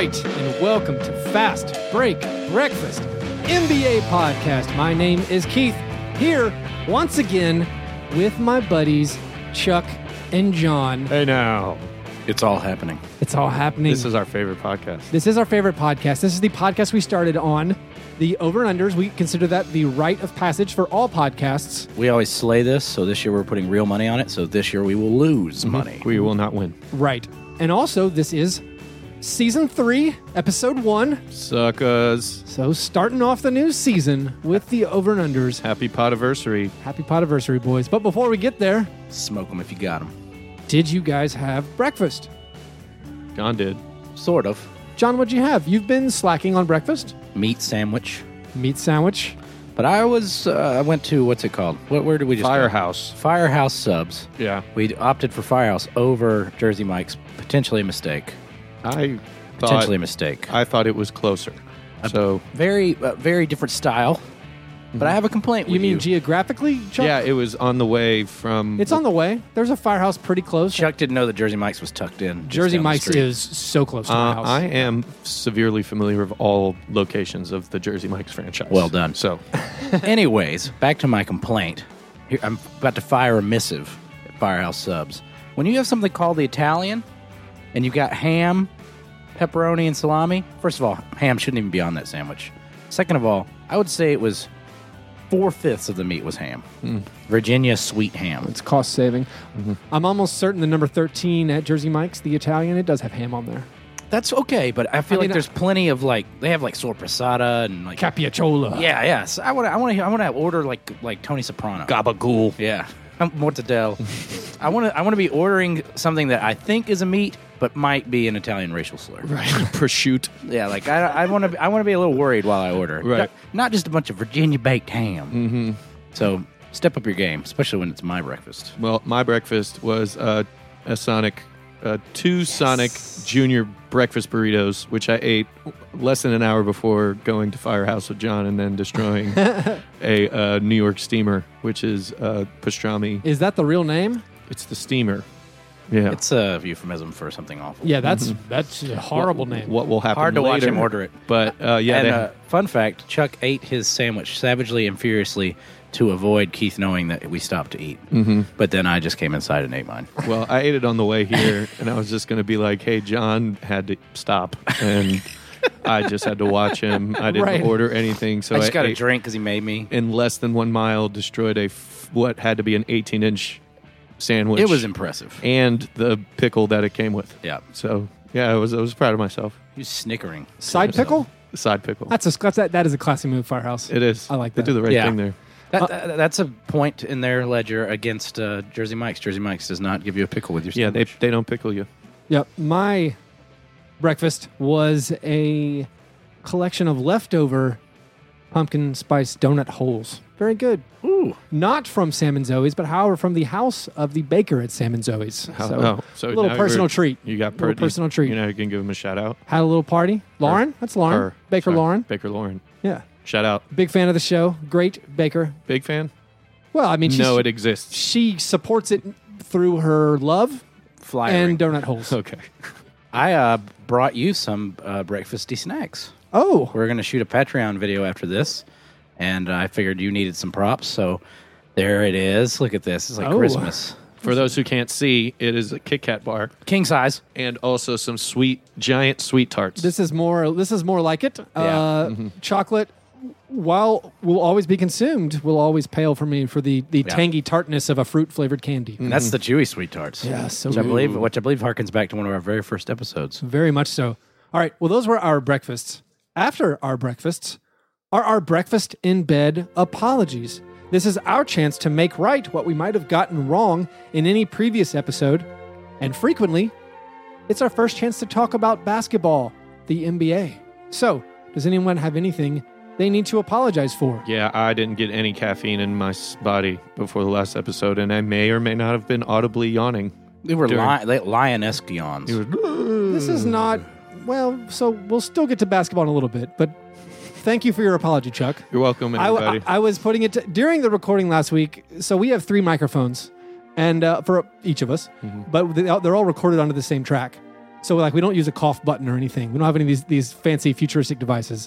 right, and welcome to Fast Break Breakfast, NBA podcast. My name is Keith, here once again with my buddies Chuck and John. Hey now. It's all happening. It's all happening. This is our favorite podcast. This is our favorite podcast. This is the podcast we started on, the over and unders. We consider that the rite of passage for all podcasts. We always slay this, so this year we're putting real money on it, so this year we will lose money. We will not win. Right. And also, this is Season 3, Episode 1. Suckers. So starting off the new season with the over and unders. Happy podiversary. Happy podiversary, boys. But before we get there, Smoke them if you got them. did you guys have breakfast? John did. Sort of. John, what'd you have? You've been slacking on breakfast? Meat sandwich. Meat sandwich. But I went to, what's it called? Where did we just go? Firehouse. Firehouse subs. Yeah. We opted for Firehouse over Jersey Mike's. Potentially a mistake. I thought it was closer. So Very different style. But I have a complaint with You mean geographically, Chuck? yeah, it was on the way from. It's on the way. There's a firehouse pretty close. Chuck didn't know that Jersey Mike's was tucked in. just Jersey down the Mike's street. is so close to my house. I am severely familiar with all locations of the Jersey Mike's franchise. Well done. So Anyways, back to my complaint. Here, I'm about to fire a missive at Firehouse Subs. When you have something called the Italian, and you've got ham, pepperoni, and salami, first of all, ham shouldn't even be on that sandwich. Second of all, I would say it was 4/5 of the meat was ham. Virginia sweet ham. It's cost saving. I'm almost certain the number 13 at Jersey Mike's, the Italian, it does have ham on there. That's okay, but I feel I mean, like there's plenty of they have sorpresa and Capiacciola. Yeah. So I want to order like Tony Soprano. gabagool. Yeah. Mortadella. I want to be ordering something that I think is a meat, but might be an Italian racial slur. Right. Prosciutto. Yeah, I want to be a little worried while I order. Right. Not just a bunch of Virginia baked ham. Mm-hmm. So step up your game, especially when it's my breakfast. Well, my breakfast was two Sonic Junior breakfast burritos, which I ate less than an hour before going to Firehouse with John and then destroying a New York steamer, which is pastrami. Is that the real name? It's the steamer. Yeah. It's a euphemism for something awful. Yeah, that's a horrible name. What will happen Hard to watch later. him order it. But yeah, Fun fact, Chuck ate his sandwich savagely and furiously to avoid Keith knowing that we stopped to eat. Mm-hmm. But then I just came inside and ate mine. well, I ate it on the way here, and I was just going to be like, hey, John had to stop, and I just had to watch him. I didn't Right. order anything, so I just got a ate drink because he made me. in less than 1 mile, destroyed what had to be an 18-inch sandwich. It was impressive. And the pickle that it came with. Yeah. So, yeah, I was proud of myself. He was snickering. Side pickle? The side pickle. That is a classy move, Firehouse. It is. I like They that. do the right Yeah. thing there. That's a point in their ledger against Jersey Mike's. Jersey Mike's does not give you a pickle with your Yeah, sandwich. they don't pickle you. Yep. My breakfast was a collection of leftover pumpkin spice donut holes. Very good. Ooh. Not from Sam and Zoe's, but however from the house of the baker at Sam and Zoe's. So So a little now personal you're- treat. You got Little personal treat. You know, you can give him a shout out. Had a little party. Lauren? That's Lauren. Her. Baker Sorry. Lauren. Baker Lauren. Yeah. Shout out. Big fan of the show. Great baker. Big fan? Well, I mean, No, it exists. she supports it through her love Flyering. and donut holes. Okay. I brought you some breakfasty snacks. Oh, We're going to shoot a Patreon video after this, and I figured you needed some props, so there it is. Look at this. It's like Oh. Christmas. For those who can't see, it is a Kit Kat bar King size. and also some giant sweet tarts. this is more like it. Yeah. Chocolate, while will always be consumed, will always pale for me for the tangy tartness of a fruit flavored candy. And that's the chewy sweet tarts. Yeah, so which I good. believe harkens back to one of our very first episodes. Very much so. All right. Well, those were our breakfasts. After our breakfasts are our breakfast in bed apologies. This is our chance to make right what we might have gotten wrong in any previous episode. And frequently, it's our first chance to talk about basketball, the NBA. So, does anyone have anything they need to apologize for? Yeah, I didn't get any caffeine in my body before the last episode, and I may or may not have been audibly yawning. They were During- lion-esque yawns. This is not, well, so we'll still get to basketball in a little bit, but thank you for your apology, Chuck. You're welcome, everybody. I was putting it during the recording last week. So we have 3 microphones, and for each of us, but they're all recorded onto the same track. So like we don't use a cough button or anything. We don't have any of these fancy futuristic devices.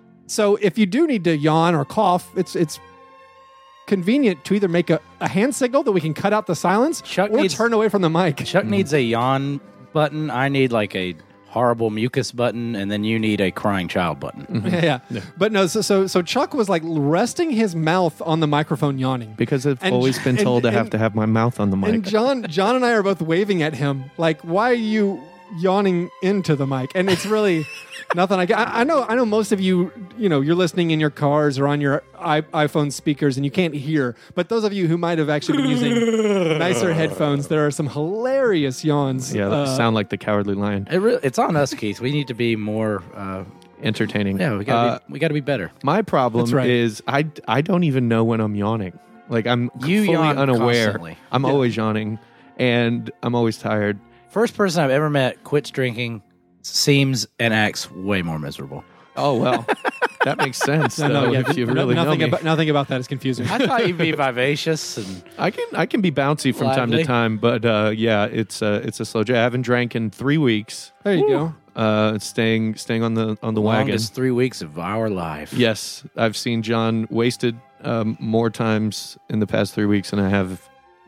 So if you do need to yawn or cough, it's convenient to either make a hand signal that we can cut out the silence or turn away from the mic. Chuck needs a yawn button. I need like a horrible mucus button, and then you need a crying child button. Yeah. But no, so Chuck was like resting his mouth on the microphone yawning. Because I've always been told to have my mouth on the mic. And John and I are both waving at him like, why are you yawning into the mic? And it's really nothing. I know most of you, you're listening in your cars or on your iPhone speakers and you can't hear. But those of you who might have actually been using nicer headphones, there are some hilarious yawns. Yeah, that sound like the Cowardly Lion. It's on us, Keith. We need to be more entertaining. Yeah, we got to be better. My problem is I don't even know when I'm yawning. Like I'm fully unaware. Constantly. I'm always yawning, and I'm always tired. First person I've ever met quits drinking, seems and acts way more miserable. Oh, well, that makes sense. If you really nothing know me. nothing about that is confusing. I thought you'd be vivacious and I can be bouncy from time to time, but it's a slow day. I haven't drank in 3 weeks. There you go. Staying on the wagon. Longest 3 weeks of our life. Yes, I've seen John wasted more times in the past 3 weeks than I have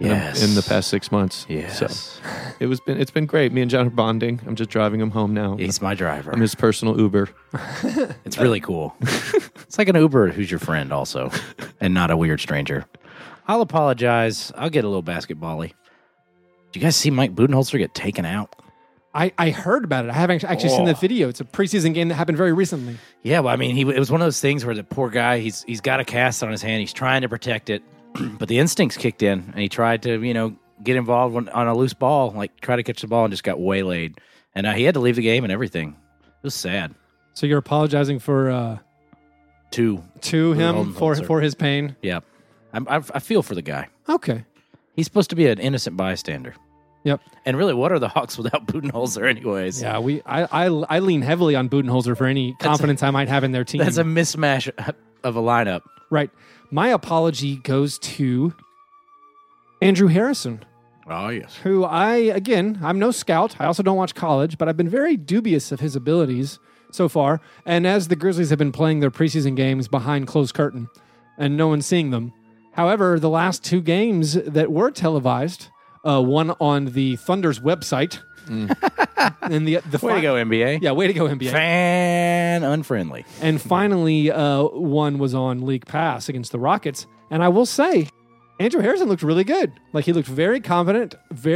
in the past 6 months. Yes. So it's been great. Me and John are bonding. I'm just driving him home now. He's my driver. I'm his personal Uber. It's really cool. It's like an Uber who's your friend also, and not a weird stranger. I'll apologize. I'll get a little basketball-y. Did you guys see Mike Budenholzer get taken out? I heard about it. I haven't actually seen the video. It's a preseason game that happened very recently. Yeah, well, I mean, it was one of those things where the poor guy, he's got a cast on his hand. He's trying to protect it. But the instincts kicked in, and he tried to, get involved on a loose ball, like try to catch the ball, and just got waylaid. And he had to leave the game and everything. It was sad. So you're apologizing for to him for his pain? Yeah, I feel for the guy. Okay, he's supposed to be an innocent bystander. Yep. And really, what are the Hawks without Budenholzer, anyways? Yeah, I lean heavily on Budenholzer for any confidence I might have in their team. That's a mismatch of a lineup, right? My apology goes to Andrew Harrison. Oh, yes. Who I'm no scout. I also don't watch college, but I've been very dubious of his abilities so far. And as the Grizzlies have been playing their preseason games behind closed curtain and no one's seeing them. However, the last 2 games that were televised, one on the Thunder's website. And the way to go, NBA. Yeah, way to go, NBA. Fan unfriendly. And finally, one was on League Pass against the Rockets. And I will say, Andrew Harrison looked really good. Like, he looked very confident,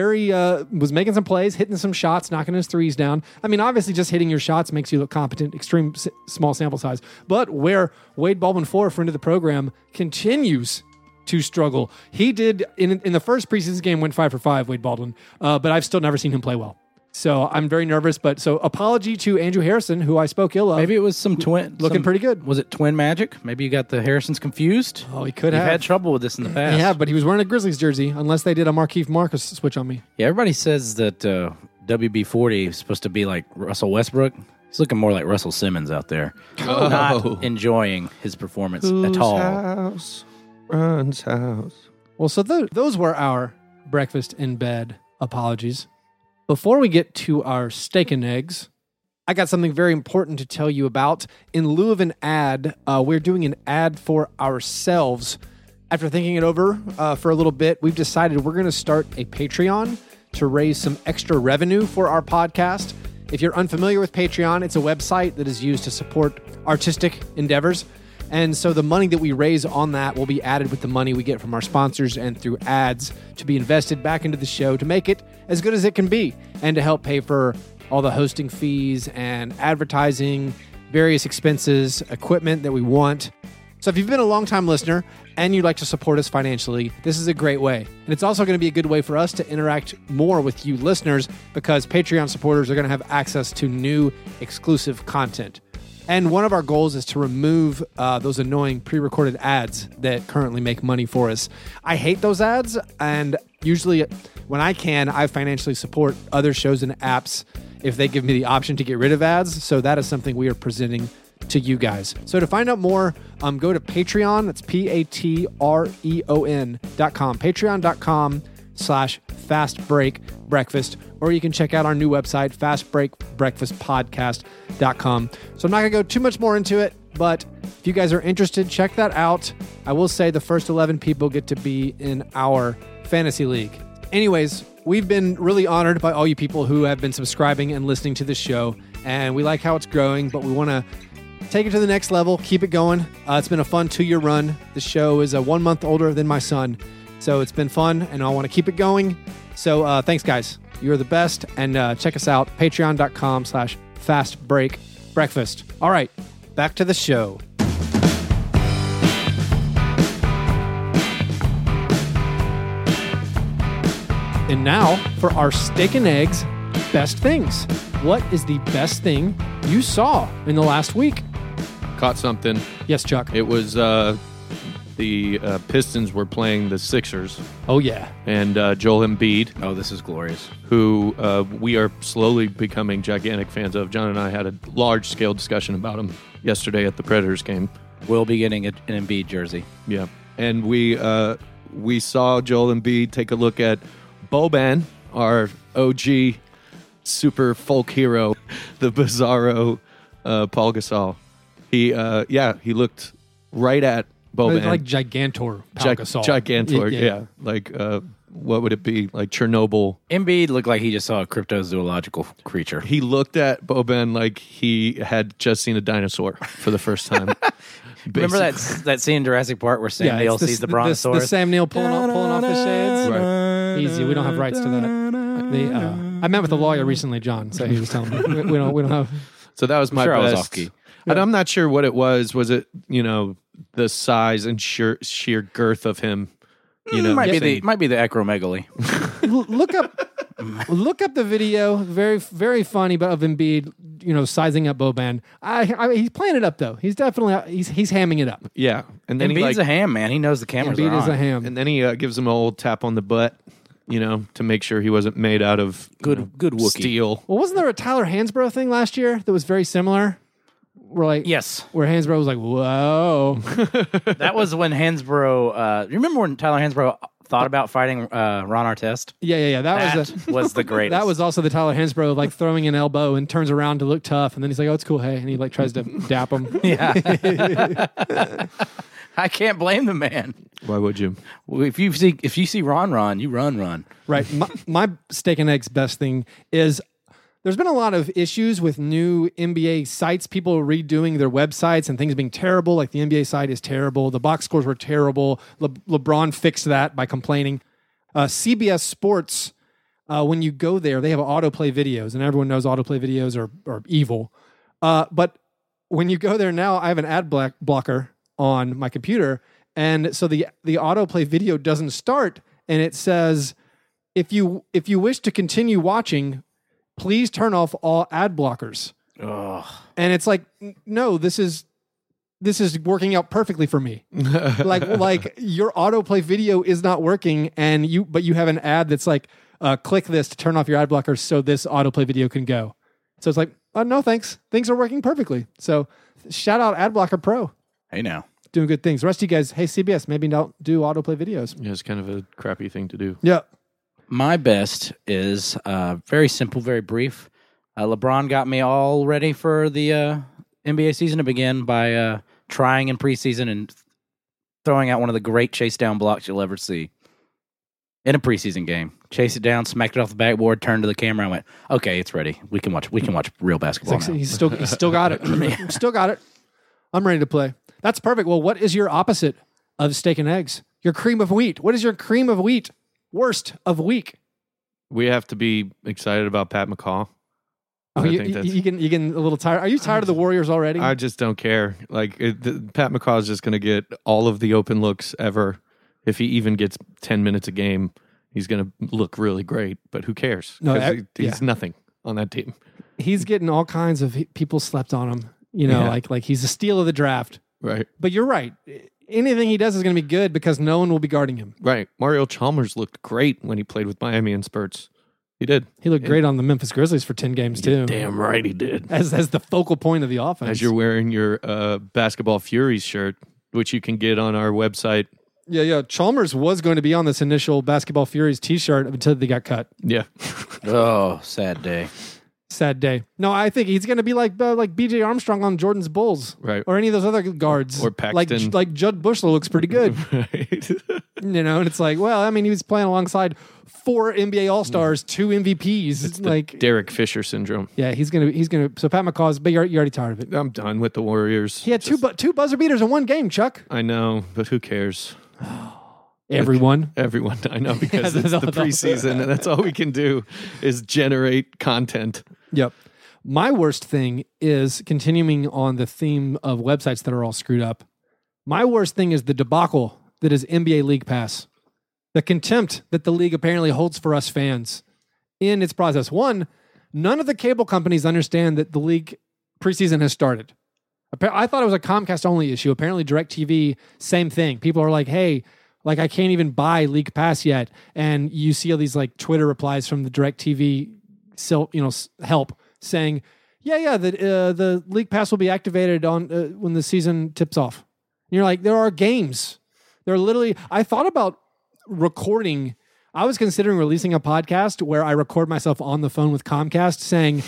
was making some plays, hitting some shots, knocking his threes down. I mean, obviously, just hitting your shots makes you look competent, extreme small sample size. But where Wade Baldwin IV, friend of the program, continues to struggle. He did, in the first preseason game, went 5 for 5, Wade Baldwin. But I've still never seen him play well. So I'm very nervous. But so apology to Andrew Harrison, who I spoke ill of. Maybe it was some twin. Looking pretty good. Was it twin magic? Maybe you got the Harrisons confused? Oh, he could have. You've had trouble with this in the past. Yeah, but he was wearing a Grizzlies jersey, unless they did a Markieff Marcus switch on me. Yeah, everybody says that WB-40 is supposed to be like Russell Westbrook. He's looking more like Russell Simmons out there. Oh. Not enjoying his performance at all. House runs house. Well, so those were our breakfast in bed apologies. Before we get to our steak and eggs, I got something very important to tell you about. In lieu of an ad, we're doing an ad for ourselves. After thinking it over for a little bit, we've decided we're going to start a Patreon to raise some extra revenue for our podcast. If you're unfamiliar with Patreon, it's a website that is used to support artistic endeavors. And so the money that we raise on that will be added with the money we get from our sponsors and through ads to be invested back into the show to make it as good as it can be and to help pay for all the hosting fees and advertising, various expenses, equipment that we want. So if you've been a long-time listener and you'd like to support us financially, this is a great way. And it's also going to be a good way for us to interact more with you listeners because Patreon supporters are going to have access to new exclusive content. And one of our goals is to remove those annoying pre-recorded ads that currently make money for us. I hate those ads, and usually when I can, I financially support other shows and apps if they give me the option to get rid of ads. So that is something we are presenting to you guys. So to find out more, go to Patreon. That's Patreon.com. Patreon.com/ patreon.com/fastbreakbreakfast, or you can check out our new website, fastbreakbreakfastpodcast.com. So I'm not going to go too much more into it, but if you guys are interested, check that out. I will say the first 11 people get to be in our fantasy league. Anyways, we've been really honored by all you people who have been subscribing and listening to this show, and we like how it's growing, but we want to take it to the next level, keep it going. It's been a fun 2-year run. The show is 1 month older than my son, so it's been fun, and I want to keep it going. So thanks, guys. You're the best, and check us out, patreon.com/fastbreakbreakfast. All right, back to the show. And now for our steak and eggs best things. What is the best thing you saw in the last week? Caught something. Yes, Chuck. It was the Pistons were playing the Sixers, Oh, yeah. and Joel Embiid, Oh, this is glorious. who we are slowly becoming gigantic fans of. John and I had a large-scale discussion about him yesterday at the Predators game. We'll be getting an Embiid jersey. Yeah, and we saw Joel Embiid take a look at Boban, our OG super folk hero, the bizarro Paul Gasol. He looked right at Boban. Like Gigantor. Pau Gasol. Gigantor, yeah. Like, what would it be? Like Chernobyl. Embiid looked like he just saw a cryptozoological creature. He looked at Boban like he had just seen a dinosaur for the first time. Remember that scene in Jurassic Park where Sam Neill sees the brontosaurus? The Sam Neill pulling off his shades? Right. Easy. We don't have rights to that. I met with a lawyer recently, John, so he was telling me. We don't have... So that was my Sure, I was best. off key. And I'm not sure what it was. Was it, the size and sheer girth of him? Might be the acromegaly. Look up the video. Very, very funny, but of Embiid, sizing up Boban. He's playing it up though. He's definitely he's hamming it up. Yeah, and then Embiid's a ham, man. He knows the cameras are Embiid on. is a ham. and then he gives him an old tap on the butt, to make sure he wasn't made out of Good Wookiee. steel. Well, wasn't there a Tyler Hansbrough thing last year that was very similar? Yes. Where Hansbrough was like, "Whoa." That was when Hansbrough... you remember when Tyler Hansbrough thought about fighting Ron Artest? Yeah. That was the greatest. That was also the Tyler Hansbrough like throwing an elbow and turns around to look tough, and then he's like, "Oh, it's cool, hey," and he like tries to dap him. Yeah. I can't blame the man. Why would you? Well, if you see Ron, you run. Right. My steak and eggs best thing is there's been a lot of issues with new NBA sites, people redoing their websites and things being terrible. Like the NBA site is terrible. The box scores were terrible. LeBron fixed that by complaining. CBS Sports, when you go there, they have autoplay videos, and everyone knows autoplay videos are evil. But when you go there now, I have an ad blocker on my computer, and so the autoplay video doesn't start, and it says, if you wish to continue watching, please turn off all ad blockers. Ugh. And it's like, no, this is working out perfectly for me. like your autoplay video is not working, but you have an ad that's like, click this to turn off your ad blockers so this autoplay video can go. So it's like, no thanks, things are working perfectly. So shout out Adblocker Pro. Hey now. Doing good things. The rest of you guys, hey CBS, maybe don't do autoplay videos. Yeah, it's kind of a crappy thing to do. Yeah. My best is very simple, very brief. LeBron got me all ready for the NBA season to begin by trying in preseason and throwing out one of the great chase down blocks you'll ever see in a preseason game. Chase it down, smacked it off the backboard, turned to the camera, and went, "Okay, it's ready. We can watch real basketball now." He's still got it. Still got it. I'm ready to play. That's perfect. Well, what is your opposite of steak and eggs? Your cream of wheat. What is your cream of wheat? Worst of week. We have to be excited about Pat McCaw. Oh, you getting a little tired? Are you tired of the Warriors already? I just don't care. Like Pat McCaw is just going to get all of the open looks ever. If he even gets 10 minutes a game, he's going to look really great. But who cares? No, he's nothing on that team. He's getting all kinds of people slept on him. Like he's a steal of the draft. Right. But you're right. Anything he does is going to be good because no one will be guarding him. Right. Mario Chalmers looked great when he played with Miami in spurts. He did. He looked great on the Memphis Grizzlies for 10 games too. Damn right he did. As the focal point of the offense. As you're wearing your Basketball Furies shirt, which you can get on our website. Yeah. Chalmers was going to be on this initial Basketball Furies T-shirt until they got cut. Yeah. Oh, sad day. Sad day. No, I think he's going to be like B.J. Armstrong on Jordan's Bulls, Right. Or any of those other guards, Or Paxton. Like Judd Bushler looks pretty good, Right. And it's like, well, I mean, he was playing alongside 4 NBA All Stars, 2 MVPs. It's like Derek Fisher syndrome. yeah, he's gonna. So Pat McCaw's, but you're already tired of it. I'm done with the Warriors. He had two buzzer beaters in one game, Chuck. I know, but who cares? Everyone. Everyone, I know, because Yeah, it's the preseason, and that's all we can do is generate content. Yep. My worst thing is continuing on the theme of websites that are all screwed up. My worst thing is the debacle that is NBA League Pass. The contempt that the league apparently holds for us fans in its process. One, none of the cable companies understand that the league preseason has started. I thought it was a Comcast only issue. Apparently DirecTV, same thing. People are like, hey, like I can't even buy League Pass yet. And you see all these like Twitter replies from the DirecTV help saying, the League Pass will be activated on when the season tips off. And you're like, there are games. There are literally, I thought about recording. I was considering releasing a podcast where I record myself on the phone with Comcast saying,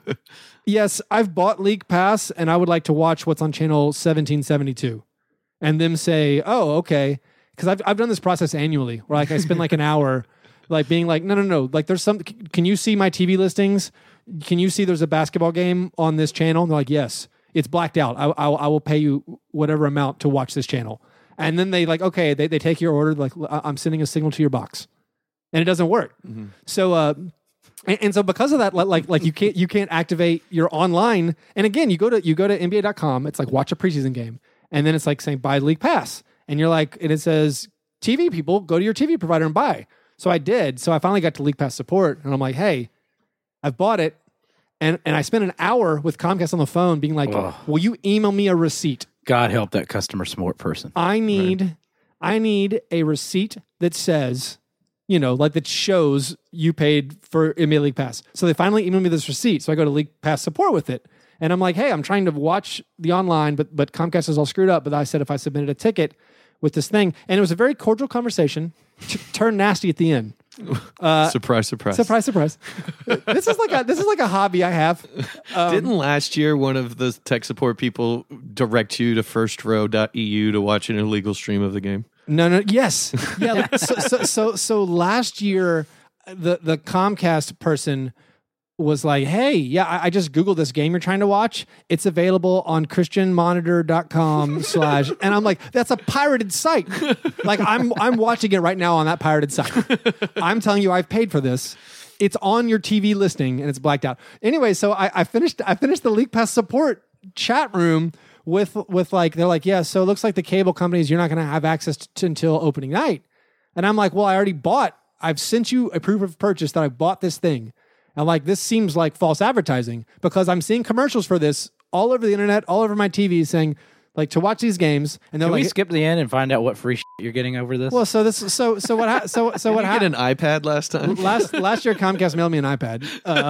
yes, I've bought League Pass and I would like to watch what's on channel 1772. And them say, oh, okay. Because I've done this process annually where like I spend like an hour like being like, no. Like there's some, can you see my TV listings? Can you see there's a basketball game on this channel? And they're like, yes, it's blacked out. I will pay you whatever amount to watch this channel. And then they like, okay, they take your order. Like I'm sending a signal to your box. And it doesn't work. Mm-hmm. So, and so because of that, like you can't activate your online. And again, you go to NBA.com. It's like watch a preseason game, and then it's like saying buy League Pass, and you're like, and it says TV people go to your TV provider and buy. So I did. So I finally got to League Pass support, and I'm like, hey, I've bought it, and I spent an hour with Comcast on the phone, being like, will you email me a receipt? God help that customer support person. I need a receipt that says, like that shows you paid for NBA League Pass. So they finally emailed me this receipt. So I go to League Pass support with it. And I'm like, hey, I'm trying to watch the online, but Comcast is all screwed up. But I said if I submitted a ticket with this thing, and it was a very cordial conversation, turned nasty at the end. Surprise. Surprise. This is like a hobby I have. Didn't last year one of the tech support people direct you to firstrow.eu to watch an illegal stream of the game? No. Yes. Yeah. So last year, the Comcast person was like, hey, yeah, I just Googled this game you're trying to watch. It's available on christianmonitor.com / and I'm like, that's a pirated site. Like I'm watching it right now on that pirated site. I'm telling you, I've paid for this. It's on your TV listing and it's blacked out. Anyway, so I finished the League Pass support chat room with like, they're like, yeah, so it looks like the cable companies, you're not going to have access to until opening night. And I'm like, well, I already bought, I've sent you a proof of purchase that I bought this thing. And like, this seems like false advertising because I'm seeing commercials for this all over the internet, all over my TV saying like to watch these games. And they're Can like, we skip the end and find out what free you're getting over this? well, so what Did you get an iPad last time? last year Comcast mailed me an iPad.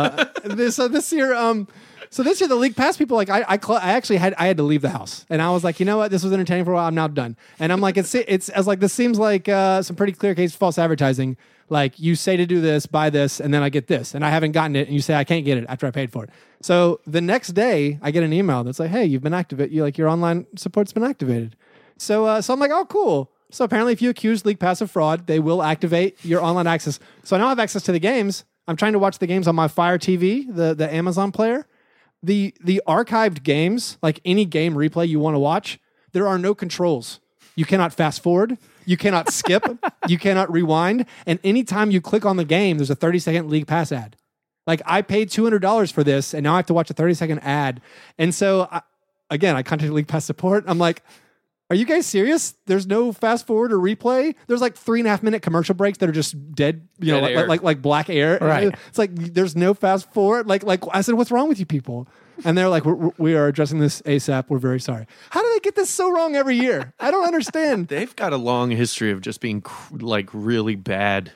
This year, so this year the League Pass people, like I actually had to leave the house, and I was like, you know what, this was entertaining for a while. I'm now done, and I'm like, I was like, this seems like some pretty clear case false advertising. Like you say to do this, buy this, and then I get this, and I haven't gotten it, and you say I can't get it after I paid for it. So the next day I get an email that's like, hey, you've been activated. Your online support's been activated. So I'm like, oh, cool. So apparently, if you accuse League Pass of fraud, they will activate your online access. So I now have access to the games. I'm trying to watch the games on my Fire TV, the Amazon player. The archived games, like any game replay you want to watch, there are no controls. You cannot fast forward. You cannot skip. You cannot rewind. And anytime you click on the game, there's a 30-second League Pass ad. Like I paid $200 for this, and now I have to watch a 30-second ad. And so, I contacted League Pass support. I'm like, are you guys serious? There's no fast forward or replay. There's like 3.5-minute commercial breaks that are just dead, like black air. Right. It's like there's no fast forward. Like I said, what's wrong with you people? And they're like, we are addressing this ASAP. We're very sorry. How do they get this so wrong every year? I don't understand. They've got a long history of just being like really bad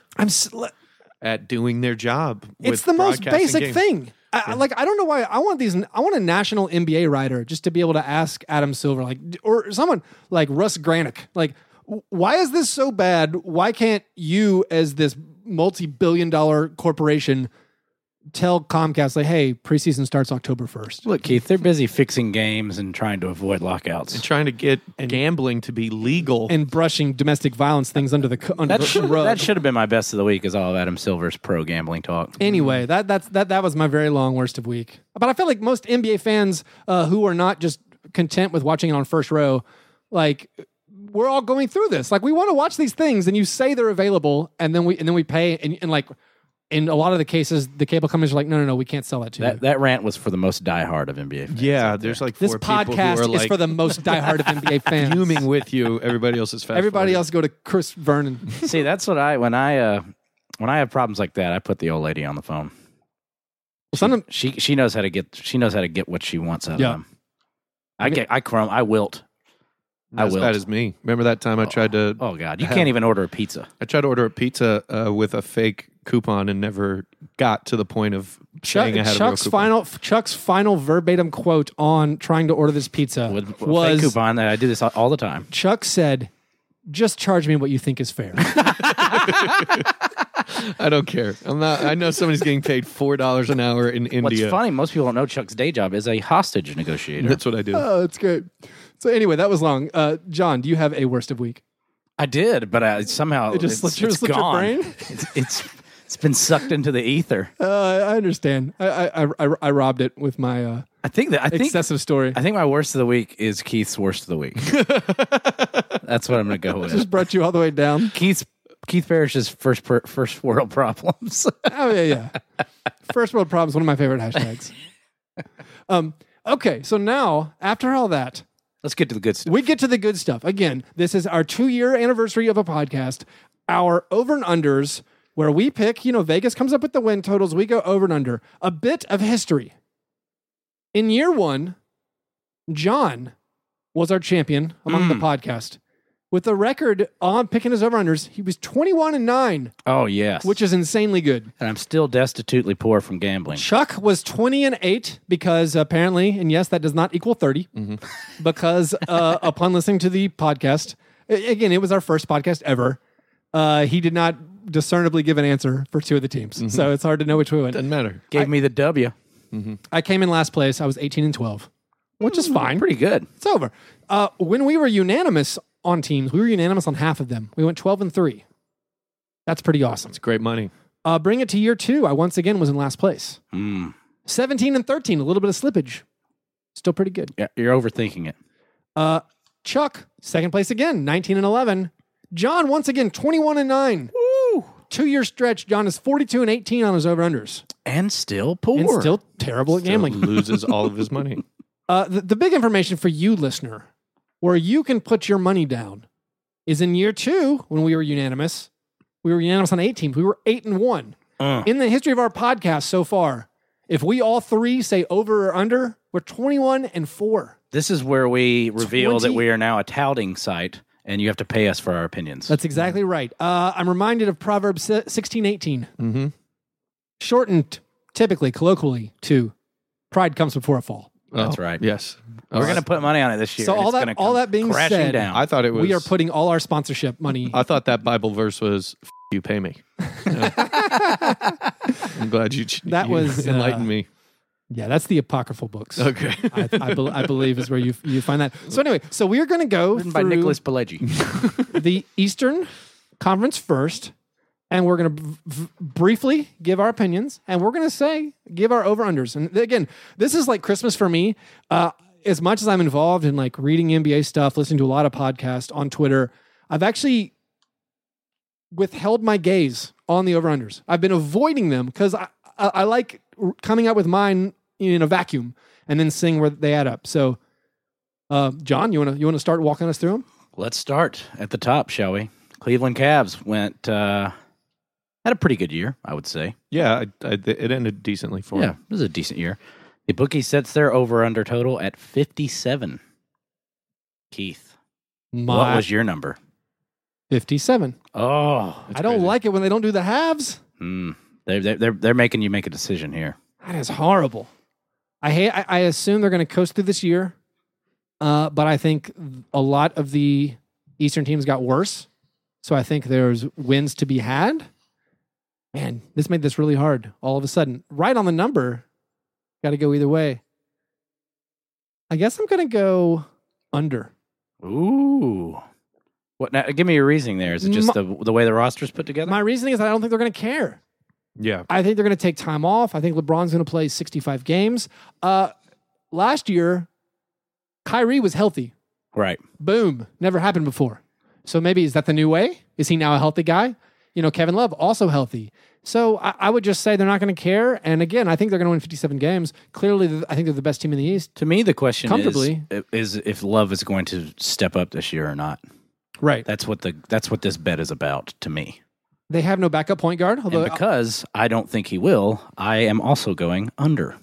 at doing their job. It's the most basic thing. I don't know why I want a national NBA writer just to be able to ask Adam Silver, like, or someone like Russ Granick, like, Why is this so bad? Why can't you, as this multi-billion-dollar corporation, tell Comcast, like, hey, preseason starts October 1st? Look, Keith, they're busy fixing games and trying to avoid lockouts. And trying to get gambling to be legal. And brushing domestic violence things under the rug. That should have been my best of the week, is all of Adam Silver's pro gambling talk. Anyway, that was my very long worst of week. But I feel like most NBA fans who are not just content with watching it on first row, like, we're all going through this. Like, we want to watch these things, and you say they're available, and then we pay, and like, in a lot of the cases, the cable companies are like, no, we can't sell that to you. That rant was for the most diehard of NBA fans. Yeah, there's like 4 This people who podcast are is like for the most diehard of NBA fans. fuming with you. Everybody else is fast. Everybody else go to Chris Vernon. See, that's what when I have problems like that, I put the old lady on the phone. She knows how to get what she wants out of them. I wilt. Not as bad as me. Remember that time I tried to... Oh, God. You can't even order a pizza. I tried to order a pizza with a fake coupon and never got to the point of saying I had a real coupon. Chuck's final verbatim quote on trying to order this pizza was... fake coupon. I do this all the time. Chuck said, just charge me what you think is fair. I don't care. I know somebody's getting paid $4 an hour in India. What's funny, most people don't know Chuck's day job is a hostage negotiator. That's what I do. Oh, that's great. So anyway, that was long. John, do you have a worst of week? I did, but somehow It just slipped your gone. brain? It's been sucked into the ether. I understand. I robbed it with my excessive story. I think my worst of the week is Keith's worst of the week. That's what I'm going to go with. Just brought you all the way down. Keith Parrish's first world problems. Oh yeah. First world problems, one of my favorite hashtags. Okay, so now after all that, let's get to the good stuff. we get to the good stuff. Again, this is our 2-year anniversary of a podcast. Our over and unders, where we pick, Vegas comes up with the win totals. We go over and under. A bit of history. In year 1, John was our champion among the podcast. With the record on picking his over-unders, he was 21-9. Oh, yes. Which is insanely good. And I'm still destitutely poor from gambling. Chuck was 20-8 because apparently, and yes, that does not equal 30, because upon listening to the podcast, again, it was our first podcast ever, he did not discernibly give an answer for 2 of the teams. So it's hard to know which way went. Doesn't matter. Gave me the W. I came in last place. I was 18-12, which is fine. Pretty good. It's over. When we were unanimous on teams, we were unanimous on half of them. We went 12-3. That's pretty awesome. It's great money. Bring it to year 2. I once again was in last place. 17-13, a little bit of slippage. Still pretty good. Yeah, you're overthinking it. Chuck, second place again, 19-11. John, once again, 21-9. Woo! 2-year stretch. John is 42-18 on his over-unders. And still poor. And still terrible at gambling. Loses all of his money. The big information for you, listener, where you can put your money down, is in year 2, when we were unanimous. We were unanimous on 8 teams. We were 8-1. In the history of our podcast so far, if we all 3 say over or under, we're 21-4. This is where we reveal that we are now a touting site, and you have to pay us for our opinions. That's exactly right. I'm reminded of Proverbs 16:18. Shortened, typically, colloquially, to pride comes before a fall. That's right. Yes. We're going to put money on it this year. So all that being said, down. I thought it was... we are putting all our sponsorship money. I thought that Bible verse was, you pay me. I'm glad you enlightened me. Yeah, that's the apocryphal books. Okay. I believe is where you find that. So anyway, we are going to go Written through by Nicholas Pileggi. the Eastern Conference first, and we're going to briefly give our opinions, and we're going to give our over-unders. And again, this is like Christmas for me. As much as I'm involved in like reading NBA stuff, listening to a lot of podcasts on Twitter, I've actually withheld my gaze on the over-unders. I've been avoiding them because I like coming up with mine in a vacuum and then seeing where they add up. So, John, you want to start walking us through them? Let's start at the top, shall we? Cleveland Cavs had a pretty good year, I would say. Yeah, it ended decently for him. Yeah, it was a decent year. The bookie sets their over-under total at 57. Keith, what was your number? 57. Oh, I don't like it when they don't do the halves. They're making you make a decision here. That is horrible. I assume they're going to coast through this year, but I think a lot of the Eastern teams got worse. So I think there's wins to be had. Man, this made this really hard all of a sudden. Right on the number. Got to go either way. I guess I'm going to go under. Ooh. What? Now, give me your reasoning there. Is it just the way the roster's put together? My reasoning is I don't think they're going to care. Yeah. I think they're going to take time off. I think LeBron's going to play 65 games. Last year, Kyrie was healthy. Right. Boom. Never happened before. So maybe is that the new way? Is he now a healthy guy? Kevin Love, also healthy. So I would just say they're not going to care. And again, I think they're going to win 57 games. Clearly, I think they're the best team in the East. To me, the question Comfortably. is if Love is going to step up this year or not. Right. That's what this bet is about to me. They have no backup point guard. And because I don't think he will, I am also going under.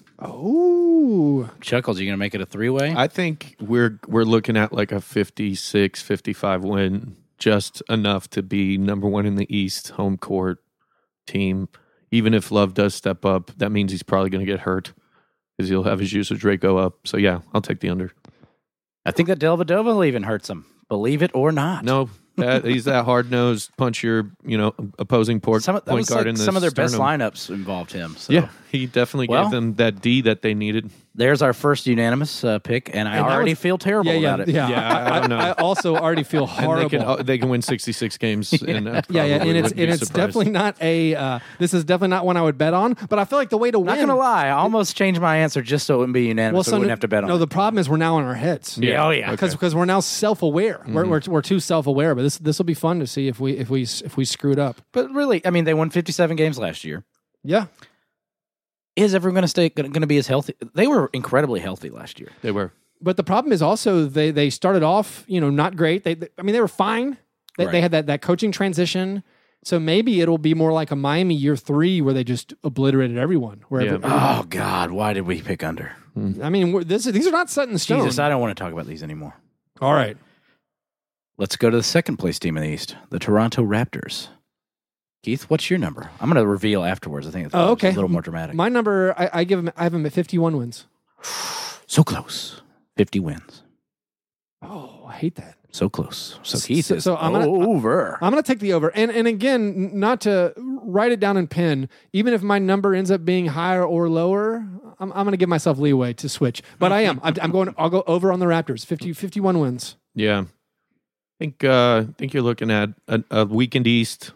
Oh. Chuckles, are you going to make it a three-way? I think we're looking at like a 56, 55 win, just enough to be number one in the East, home court team. Even if Love does step up, that means he's probably going to get hurt because he'll have his usage rate go up. So yeah, I'll take the under. I think that Dellavedova even hurts him. Believe it or not. No, he's that hard-nosed, punch your opposing point guard in the some of their best sternum. lineups involved him. So. Yeah, he definitely gave them that D that they needed. There's our first unanimous pick, and I already feel terrible about it. Yeah, I don't know. I also already feel horrible. And they can win 66 games. And and it's definitely not this is definitely not one I would bet on. But I feel like the way to win. Not gonna lie, I almost changed my answer just so it wouldn't be unanimous. So I wouldn't have to bet on. No, it. the problem is we're now in our heads. Yeah, oh yeah, because we're now self-aware. Mm-hmm. We're too self-aware. But this will be fun to see if we screwed up. But really, I mean, they won 57 games last year. Yeah. Is everyone going to be as healthy? They were incredibly healthy last year. They were. But the problem is also they started off, not great. They were fine. They had that coaching transition. So maybe it'll be more like a Miami year 3 where they just obliterated everyone. Oh God, why did we pick under? I mean, these are not set in stone. Jesus, I don't want to talk about these anymore. All right. Let's go to the second place team in the East, the Toronto Raptors. Keith, what's your number? I'm going to reveal afterwards. I think it's a little more dramatic. My number, I have him at 51 wins. So close. 50 wins. Oh, I hate that. So close. So Keith is I'm over. I'm going to take the over. And again, not to write it down in pen, even if my number ends up being higher or lower, I'm going to give myself leeway to switch. But I am. I'll go over on the Raptors. 51 wins. Yeah. I think you're looking at a weakened East.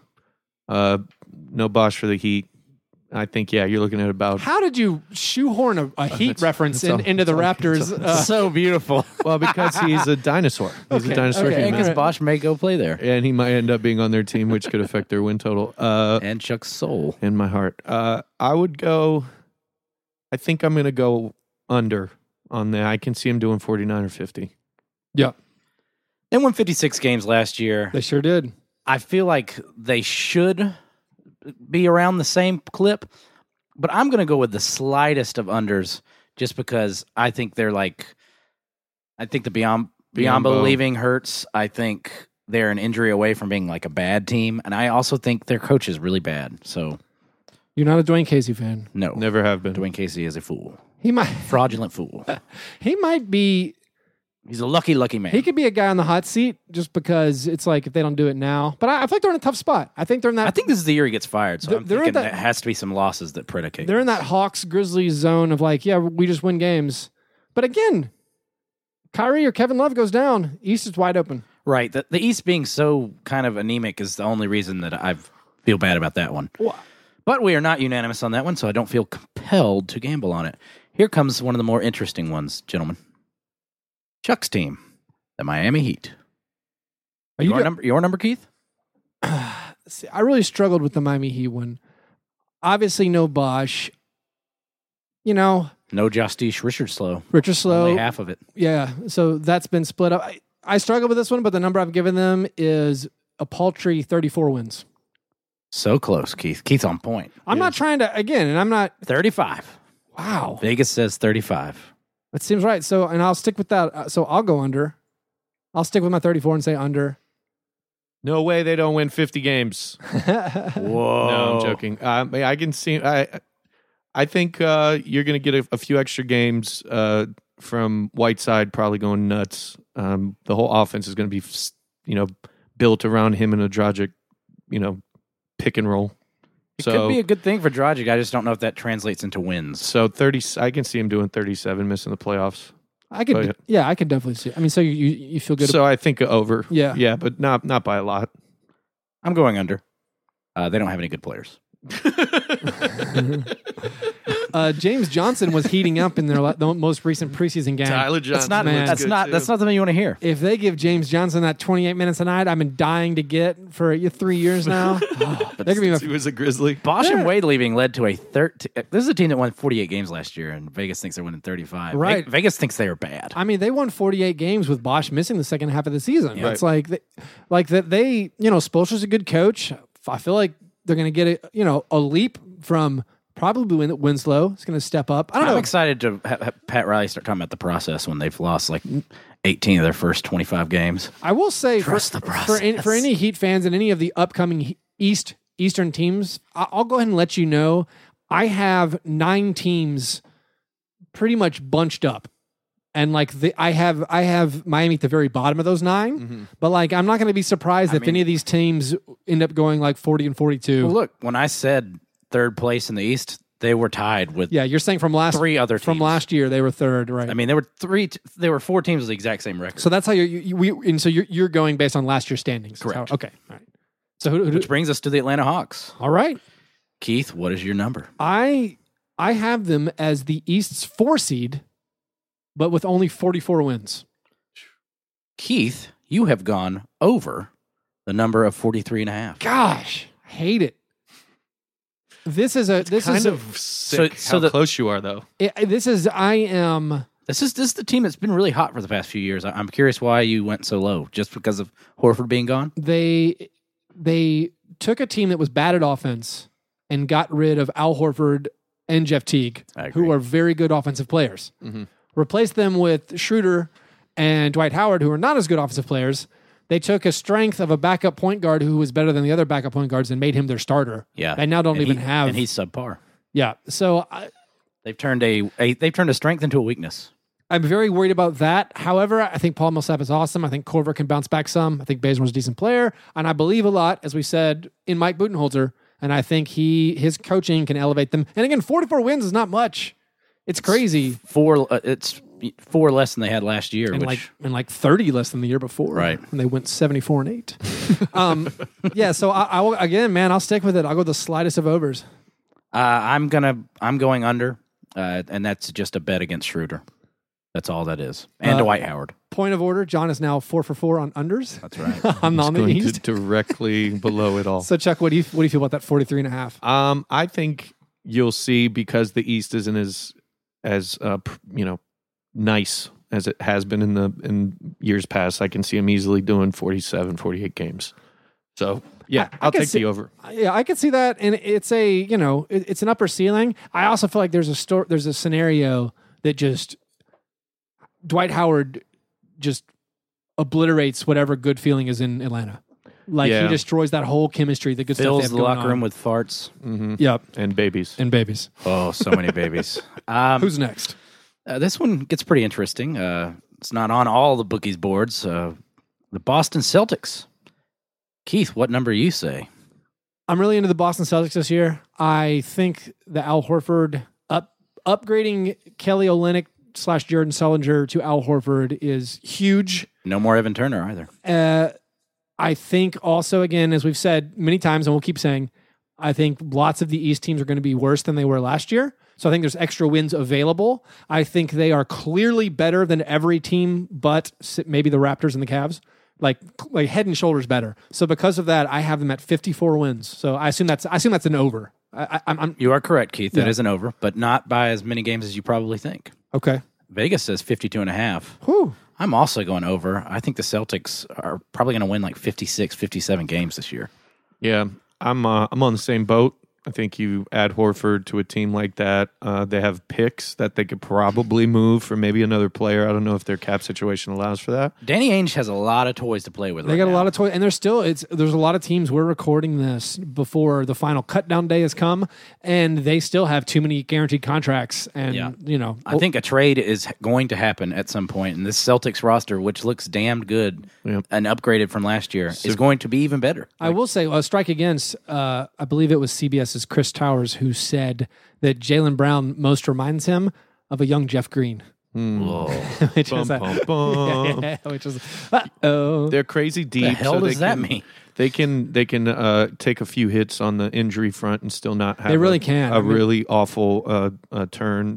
No Bosch for the Heat. I think, you're looking at about... How did you shoehorn a Heat reference into the Raptors? So beautiful. Well, because he's a dinosaur. He's a dinosaur human. Because Bosch may go play there. And he might end up being on their team, which could affect their win total. And Chuck's soul. In my heart. I would go... I think I'm going to go under on that. I can see him doing 49 or 50. Yeah. They won 56 games last year. They sure did. I feel like they should be around the same clip, but I'm going to go with the slightest of unders just because I think they're I think the Biyombo leaving hurts. I think they're an injury away from being like a bad team, and I also think their coach is really bad. So you're not a Dwayne Casey fan? No. Never have been. Dwayne Casey is a fool. He might. Fraudulent fool. He might be. He's a lucky man. He could be a guy on the hot seat just because it's like if they don't do it now. But I feel like they're in a tough spot. I think they're in that. I think this is the year he gets fired. So I'm thinking that, there has to be some losses that predicate. They're in that Hawks Grizzlies zone of we just win games. But again, Kyrie or Kevin Love goes down. East is wide open. Right. The East being so kind of anemic is the only reason that I feel bad about that one. Well, but we are not unanimous on that one, so I don't feel compelled to gamble on it. Here comes one of the more interesting ones, gentlemen. Chuck's team. The Miami Heat. Your number, Keith? See, I really struggled with the Miami Heat one. Obviously, no Bosch. No Justice Richardslow. Only half of it. Yeah, so that's been split up. I struggle with this one, but the number I've given them is a paltry 34 wins. So close, Keith. Keith's on point. I'm not trying to, again, and I'm not... 35. Wow. Vegas says 35. That seems right. So, and I'll stick with that. So I'll go under. I'll stick with my 34 and say under. No way they don't win 50 games. Whoa. No, I'm joking. I can see... I think you're going to get a few extra games from Whiteside probably going nuts. The whole offense is going to be built around him and a Dragic, pick and roll. It could be a good thing for Dragic. I just don't know if that translates into wins. So 30, I can see him doing 37, missing the playoffs. I could definitely see it. I mean, so you feel good. So I think over. Yeah, but not by a lot. I'm going under. They don't have any good players. James Johnson was heating up in the most recent preseason game. Tyler Johnson. That's not something you want to hear. If they give James Johnson that 28 minutes a night, I've been dying to get for 3 years now. He was a Grizzly. Bosh and Wade leaving led to a 13. This is a team that won 48 games last year, and Vegas thinks they're winning 35. Right. Vegas thinks they are bad. I mean, they won 48 games with Bosh missing the second half of the season. Yeah. It's like that they Spoelstra's a good coach. I feel like they're going to get a leap from probably Winslow. It's going to step up. I'm excited to have Pat Riley start talking about the process when they've lost like 18 of their first 25 games. I will say Trust the process. for any Heat fans and any of the upcoming Eastern teams, I'll go ahead and let you know I have 9 teams pretty much bunched up. And I have Miami at the very bottom of those 9, but I'm not going to be surprised if any of these teams end up going 40 and 42. Well, look, when I said third place in the East, they were tied with you're saying from 3 other teams. From last year they were third, right? I mean, there were 4 teams with the exact same record. So that's how you're going based on last year's standings. Correct. Okay, all right. So which brings us to the Atlanta Hawks. All right, Keith, what is your number? I have them as the East's 4 seed, but with only 44 wins. Keith, you have gone over the number of 43.5. Gosh, I hate it. This is sick how close you are, though. This is the team that's been really hot for the past few years. I'm curious why you went so low, just because of Horford being gone? They took a team that was bad at offense and got rid of Al Horford and Jeff Teague, who are very good offensive players. Mm-hmm. Replaced them with Schroeder and Dwight Howard, who are not as good offensive players. They took a strength of a backup point guard who was better than the other backup point guards and made him their starter. Yeah, and now don't even have. And he's subpar. Yeah, so they've turned a strength into a weakness. I'm very worried about that. However, I think Paul Millsap is awesome. I think Korver can bounce back some. I think Bazemore's a decent player, and I believe a lot, as we said, in Mike Budenholzer. And I think his coaching can elevate them. And again, 44 wins is not much. It's crazy. It's 4 less than they had last year, and 30 less than the year before, right? And they went 74-8. Yeah. So I'll stick with it. I'll go the slightest of overs. I'm going under, and that's just a bet against Schroeder. That's all that is, and Dwight Howard. Point of order: John is now 4 for 4 on unders. That's right. on the East, directly below it all. So Chuck, what do you feel about that 43.5? I think you'll see, because the East isn't as nice as it has been in years past. I can see him easily doing 47, 48 games. So yeah, I'll take the over. Yeah, I can see that, and it's it's an upper ceiling. I also feel like there's a scenario that just Dwight Howard just obliterates whatever good feeling is in Atlanta. He destroys that whole chemistry, the good stuff they have fills the locker room with farts. Mm-hmm. Yep, and babies. Oh, so many babies. Who's next? This one gets pretty interesting. It's not on all the bookies' boards. The Boston Celtics. Keith, what number you say? I'm really into the Boston Celtics this year. I think the Al Horford upgrading Kelly Olynyk / Jordan Sullinger to Al Horford is huge. No more Evan Turner either. I think also, again, as we've said many times, and we'll keep saying, I think lots of the East teams are going to be worse than they were last year. So I think there's extra wins available. I think they are clearly better than every team but maybe the Raptors and the Cavs. Like head and shoulders better. So because of that, I have them at 54 wins. So I assume that's an over. You are correct, Keith. That is an over, but not by as many games as you probably think. Okay. Vegas says 52.5. Whew. I'm also going over. I think the Celtics are probably going to win 56, 57 games this year. Yeah, I'm on the same boat. I think you add Horford to a team like that. They have picks that they could probably move for maybe another player. I don't know if their cap situation allows for that. Danny Ainge has a lot of toys to play with. They got a lot of toys, and there's a lot of teams. We're recording this before the final cut down day has come, and they still have too many guaranteed contracts. And I think a trade is going to happen at some point, and this Celtics roster, which looks damned good and upgraded from last year, is going to be even better. I will say, strike against. I believe it was CBS's Chris Towers who said that Jaylen Brown most reminds him of a young Jeff Green. Which is they're crazy deep. The hell does that mean? They can take a few hits on the injury front and still not have. They really can. Really awful turn.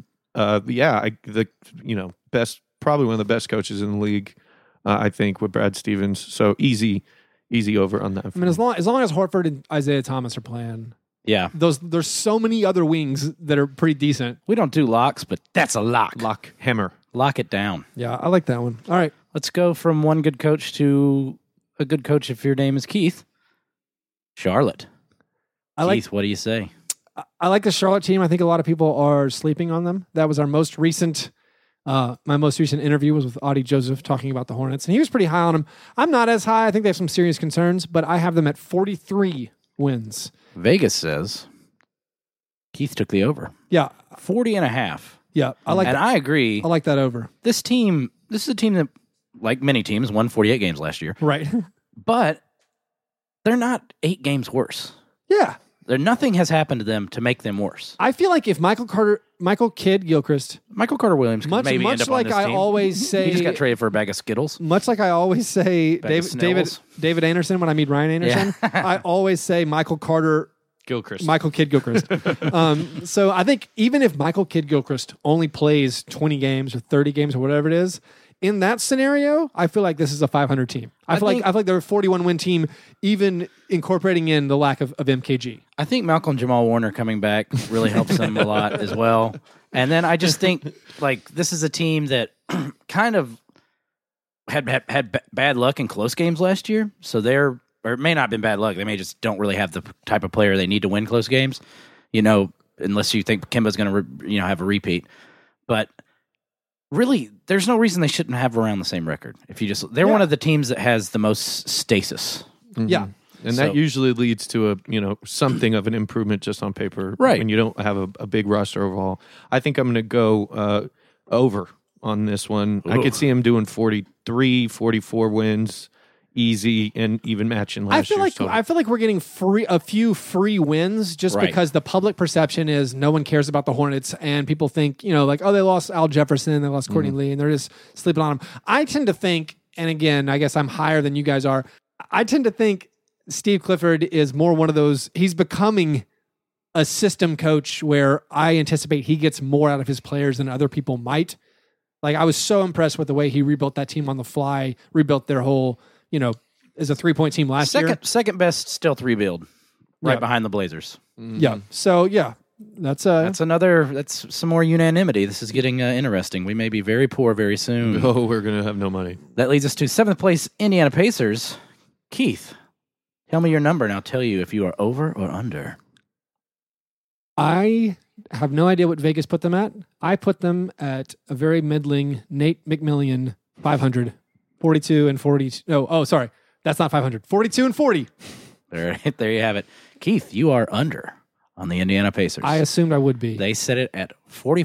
Best, probably one of the best coaches in the league. I think with Brad Stevens. So easy over on that. I mean, as long as Horford and Isaiah Thomas are playing. Yeah. There's so many other wings that are pretty decent. We don't do locks, but that's a lock. Lock hammer. Lock it down. Yeah, I like that one. All right. Let's go from one good coach to a good coach if your name is Keith. Charlotte. Keith, what do you say? I like the Charlotte team. I think a lot of people are sleeping on them. That was our most recent my most recent interview was with Audie Joseph talking about the Hornets, and he was pretty high on them. I'm not as high. I think they have some serious concerns, but I have them at 43 wins. Vegas says Keith took the over. Yeah. 40.5. Yeah. I agree. I like that over. This is a team that, like many teams, won 48 games last year. Right. But they're not 8 games worse. Yeah. Nothing has happened to them to make them worse. I feel like if Michael Kidd-Gilchrist, Much end Williams up like on this I team. always say, he just got traded for a bag of Skittles. Much like I always say, David Anderson when I meet Ryan Anderson, I always say Michael Kidd-Gilchrist. So I think even if Michael Kidd-Gilchrist only plays 20 games or 30 games or whatever it is, in that scenario, I feel like this is a 500 team. I feel like they're a 41-win team, even incorporating in the lack of MKG. I think Malcolm Jamal Warner coming back really helps them a lot as well. And then I just think like this is a team that kind of had bad luck in close games last year. So or it may not have been bad luck. They may just don't really have the type of player they need to win close games. Unless you think Kemba's going to have a repeat, but. Really, there's no reason they shouldn't have around the same record. They're one of the teams that has the most stasis. Mm-hmm. Yeah. And that usually leads to something of an improvement just on paper. Right. When you don't have a big roster overall. I think I'm going to go over on this one. Ooh. I could see him doing 43, 44 wins. Easy and even matching last year. I feel like we're getting a few free wins just because the public perception is no one cares about the Hornets and people think, they lost Al Jefferson, they lost Courtney Lee, and they're just sleeping on them. I tend to think, and again, I guess I'm higher than you guys are, I tend to think Steve Clifford is more one of those, he's becoming a system coach where I anticipate he gets more out of his players than other people might. Like, I was so impressed with the way he rebuilt that team on the fly, rebuilt their whole as a 3-point team last year. Second best stealth rebuild, right behind the Blazers. Mm-hmm. Yeah. So that's some more unanimity. This is getting interesting. We may be very poor very soon. Oh, we're gonna have no money. That leads us to 7th place Indiana Pacers. Keith, tell me your number, and I'll tell you if you are over or under. I have no idea what Vegas put them at. I put them at a very middling Nate McMillan 500. 42 and 40. No, sorry. That's not 500. 42 and 40. There you have it. Keith, you are under on the Indiana Pacers. I assumed I would be. They set it at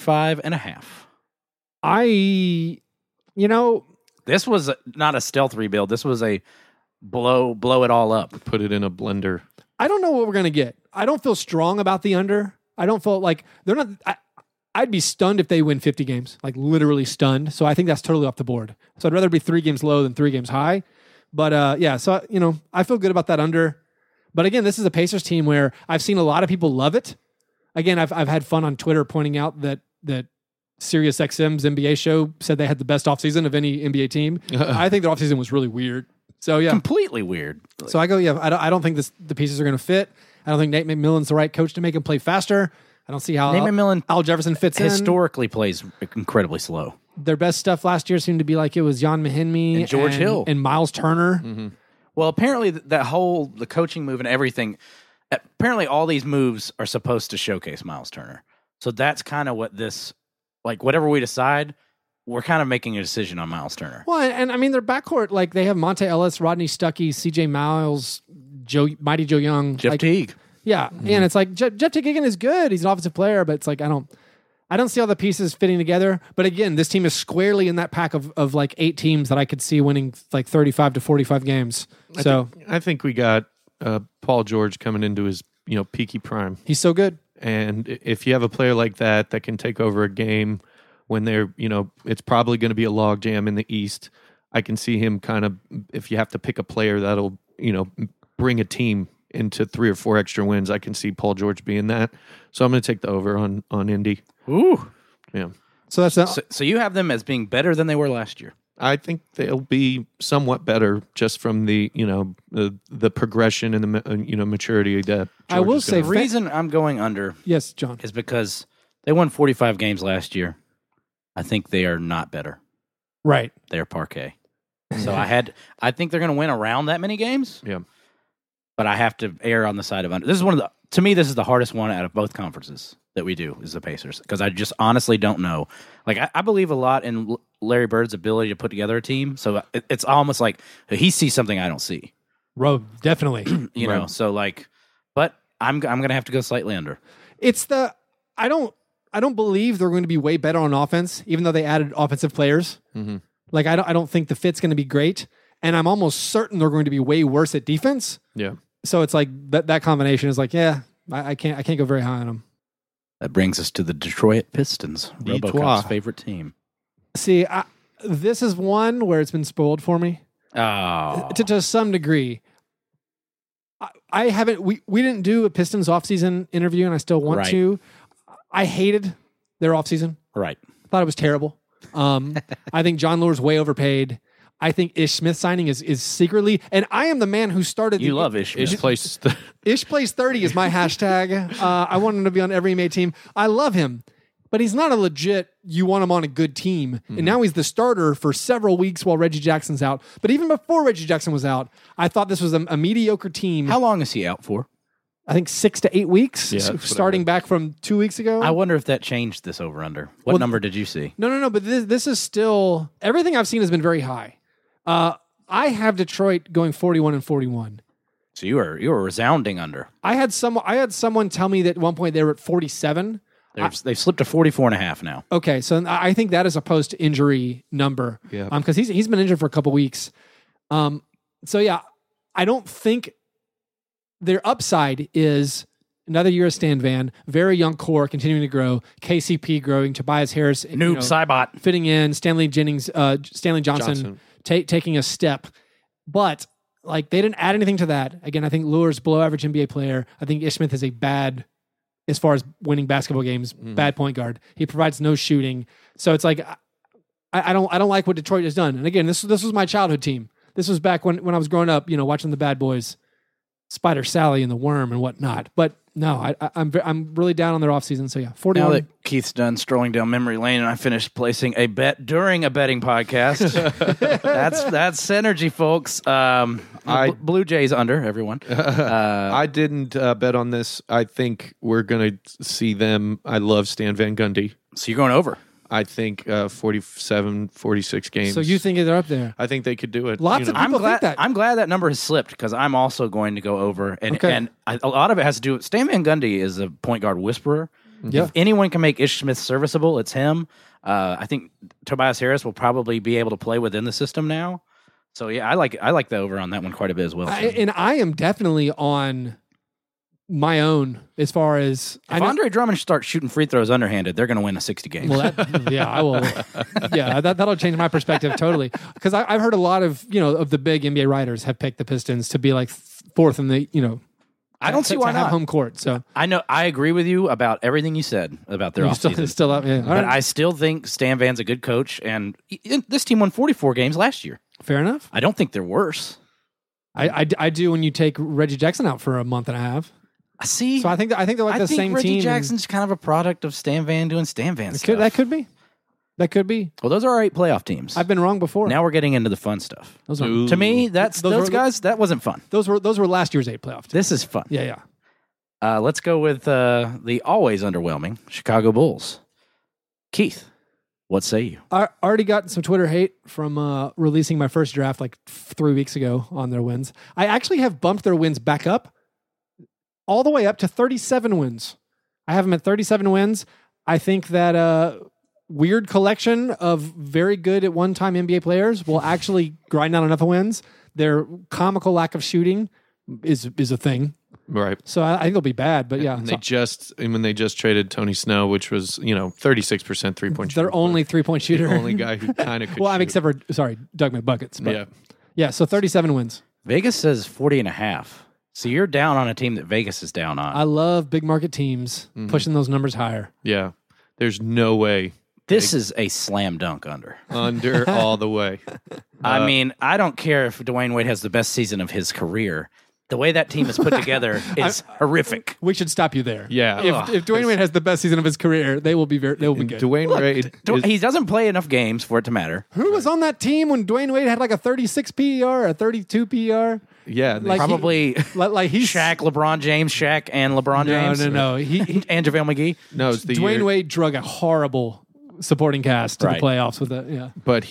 45.5. This was not a stealth rebuild. This was a blow it all up. Put it in a blender. I don't know what we're going to get. I don't feel strong about the under. I don't feel like they're not... I'd be stunned if they win 50 games, like literally stunned. So I think that's totally off the board. So I'd rather be 3 games low than 3 games high. But so, I feel good about that under. But again, this is a Pacers team where I've seen a lot of people love it. Again, I've had fun on Twitter pointing out that SiriusXM's NBA show said they had the best offseason of any NBA team. I think their offseason was really weird. So yeah. Completely weird. So I go, I don't think the pieces are going to fit. I don't think Nate McMillan's the right coach to make him play faster. I don't see how Nate McMillan Al Jefferson fits historically plays incredibly slow. Their best stuff last year seemed to be like it was Jan Mahinmi and George Hill and Miles Turner. Mm-hmm. Well, apparently the coaching move and everything, apparently all these moves are supposed to showcase Miles Turner. So that's kind of what this, like, whatever we decide, we're kind of making a decision on Miles Turner. Well, and I mean, their backcourt, like, they have Monte Ellis, Rodney Stuckey, CJ Miles, Mighty Joe Young. Jeff Teague. Yeah. And it's like, Jeff Teague again is good. He's an offensive player, but it's like, I don't see all the pieces fitting together. But again, this team is squarely in that pack of like 8 teams that I could see winning like 35 to 45 games. I think we got Paul George coming into his peaky prime. He's so good. And if you have a player like that can take over a game when they're, it's probably going to be a logjam in the East, I can see him kind of, if you have to pick a player that'll, bring a team into 3 or 4 extra wins, I can see Paul George being that. So I'm going to take the over on Indy. Ooh. Yeah. So that's so you have them as being better than they were last year. I think they'll be somewhat better just from the the progression and the maturity that George I will is say The reason I'm going under yes, John. is because they won 45 games last year. I think they are not better. Right. They're parquet. So I think they're going to win around that many games. Yeah. But I have to err on the side of under. This is to me, this is the hardest one out of both conferences that we do is the Pacers, because I just honestly don't know. Like, I believe a lot in Larry Bird's ability to put together a team. So it's almost like he sees something I don't see. Road, definitely. You know, so like, but I'm going to have to go slightly under. It's I don't believe they're going to be way better on offense, even though they added offensive players. Mm-hmm. Like, I don't think the fit's going to be great, and I'm almost certain they're going to be way worse at defense. Yeah. So it's like that combination is like, yeah, I can't go very high on them. That brings us to the Detroit Pistons, RoboCop's favorite team. See, this is one where it's been spoiled for me. Oh, To some degree. I haven't. We didn't do a Pistons offseason interview, and I still want to. I hated their offseason. Right. Thought it was terrible. I think John Lure's way overpaid. I think Ish Smith signing is secretly, and I am the man who started. You love Ish Smith. Ish plays 30 is my hashtag. I want him to be on every NBA team. I love him, but he's not a legit. You want him on a good team, and now he's the starter for several weeks while Reggie Jackson's out. But even before Reggie Jackson was out, I thought this was a mediocre team. How long is he out for? I think 6 to 8 weeks, Yeah, starting back from 2 weeks ago. I wonder if that changed this over-under. What number did you see? No. But this is still, everything I've seen has been very high. I have Detroit going 41-41. So you were resounding under. I had someone tell me that at one point they were at 47. They've slipped to 44.5 now. Okay, so I think that is a post-injury number. Yeah. Because he's been injured for a couple weeks. So yeah, I don't think their upside is another year of Stan Van, very young core continuing to grow, KCP growing, Tobias Harris, Cybot fitting in, Stanley Johnson. Taking a step, but like they didn't add anything to that. Again, I think Lure's below average NBA player. I think Ish Smith is a bad, as far as winning basketball games, bad point guard. He provides no shooting, so it's like I don't like what Detroit has done. And again, this was my childhood team. This was back when I was growing up, watching the Bad Boys, Spider Sally and the Worm and whatnot. But no, I'm really down on their offseason. So yeah, 41. Now that Keith's done strolling down memory lane, and I finished placing a bet during a betting podcast. that's synergy, folks. Blue Jays under everyone. I didn't bet on this. I think we're going to see them. I love Stan Van Gundy. So you're going over. I think 47, 46 games. So you think they're up there? I think they could do it. Lots of people think that. I'm glad that number has slipped, because I'm also going to go over. And a lot of it has to do with Stan Van Gundy is a point guard whisperer. Yeah. If anyone can make Ish Smith serviceable, it's him. I think Tobias Harris will probably be able to play within the system now. So yeah, I like the over on that one quite a bit as well. And I am definitely on my own as far as if Andre Drummond starts shooting free throws underhanded, they're going to win a 60 games. Well, I will. Yeah, that'll change my perspective totally, because I've heard a lot of of the big NBA writers have picked the Pistons to be like fourth in the I don't see why to have not. home court. So I know I agree with you about everything you said about their offseason. Still up, yeah. But I still think Stan Van's a good coach, and this team won 44 games last year. Fair enough. I don't think they're worse. I do when you take Reggie Jackson out for a month and a half. See, so I think they're like the same Reggie team. Reggie Jackson's kind of a product of Stan Van doing Stan Van stuff. That could be. Well, those are our 8 playoff teams. I've been wrong before. Now we're getting into the fun stuff. To me, those guys, that wasn't fun. Those were last year's 8 playoff teams. This is fun. Yeah. Let's go with the always underwhelming Chicago Bulls. Keith, what say you? I already got some Twitter hate from releasing my first draft like 3 weeks ago on their wins. I actually have bumped their wins back up all the way up to 37 wins. I have them at 37 wins. I think that weird collection of very good at one-time NBA players will actually grind out enough wins. Their comical lack of shooting is a thing. Right. So I think it'll be bad, but yeah. And when they just traded Tony Snow, which was 36% 3-point shooter. Their only 3-point shooter. The only guy who kind of could. Well, I mean, shoot. except for Doug McBuckets. But Yeah. So 37 wins. Vegas says 40.5. So you're down on a team that Vegas is down on. I love big market teams pushing those numbers higher. Yeah. There's no way. This is a slam dunk under. Under all the way. I mean, I don't care if Dwayne Wade has the best season of his career. The way that team is put together is horrific. We should stop you there. Yeah. If Dwayne Wade has the best season of his career, they will be good. Dwayne Wade. He doesn't play enough games for it to matter. Who was on that team when Dwayne Wade had like a 36 PER, a 32 PER? Yeah. Like Probably like he's Shaq, LeBron James, Shaq, and LeBron James. No. And JaVale McGee. no, it's the Dwayne year. Wade drug a horrible supporting cast to Right. the playoffs with that. Yeah. But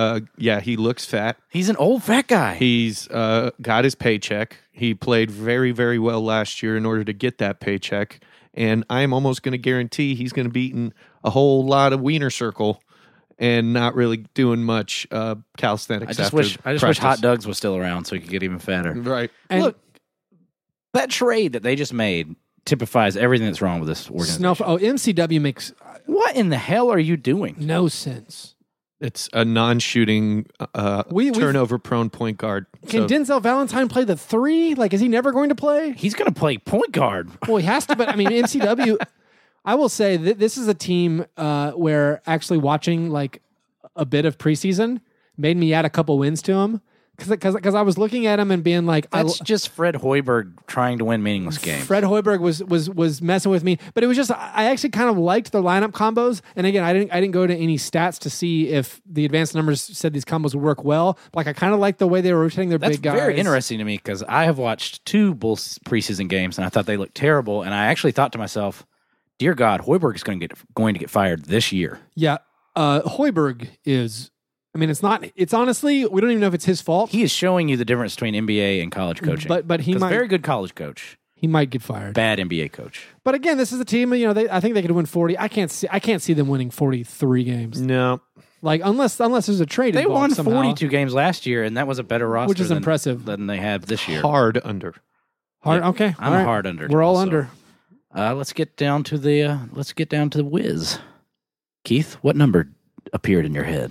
he looks fat. He's an old fat guy. He's got his paycheck. He played very, very well last year in order to get that paycheck. And I'm almost going to guarantee he's going to be eating a whole lot of wiener circle and not really doing much calisthenics. I just wish Hot Doug's was still around so he could get even fatter. Right. And Look, that trade that they just made typifies everything that's wrong with this organization. MCW makes What in the hell are you doing? no sense. It's a non-shooting, We've- turnover-prone point guard. Can So- Denzel Valentine play the 3? Like, is he never going to play? He's going to play point guard. Well, he has to, but I mean, MCW, I will say that this is a team where actually watching like a bit of preseason made me add a couple wins to him. Because I was looking at him and being like, That's just Fred Hoiberg trying to win meaningless games. Fred Hoiberg was messing with me, but it was just I actually kind of liked their lineup combos. And again, I didn't go to any stats to see if the advanced numbers said these combos would work well. Like I kind of liked the way they were rotating their That's big guys. very interesting to me because I have watched 2 Bulls preseason games and I thought they looked terrible. And I actually thought to myself, dear God, Hoiberg is going to get fired this year. Yeah, Hoiberg is. I mean, it's honestly, we don't even know if it's his fault. He is showing you the difference between NBA and college coaching. But he 'Cause might very good college coach, he might get fired. bad NBA coach. But again, this is a team. I think they could win 40. I can't see them winning 43 games. No. Like unless there's a trade. They involved won somehow. 42 games last year, and that was a better roster, Which is impressive. than they have this year. Hard under. Hard. Yeah, Okay, I'm all right. hard under. We're all also. under. Let's get down to the Wiz. Keith, what number appeared in your head?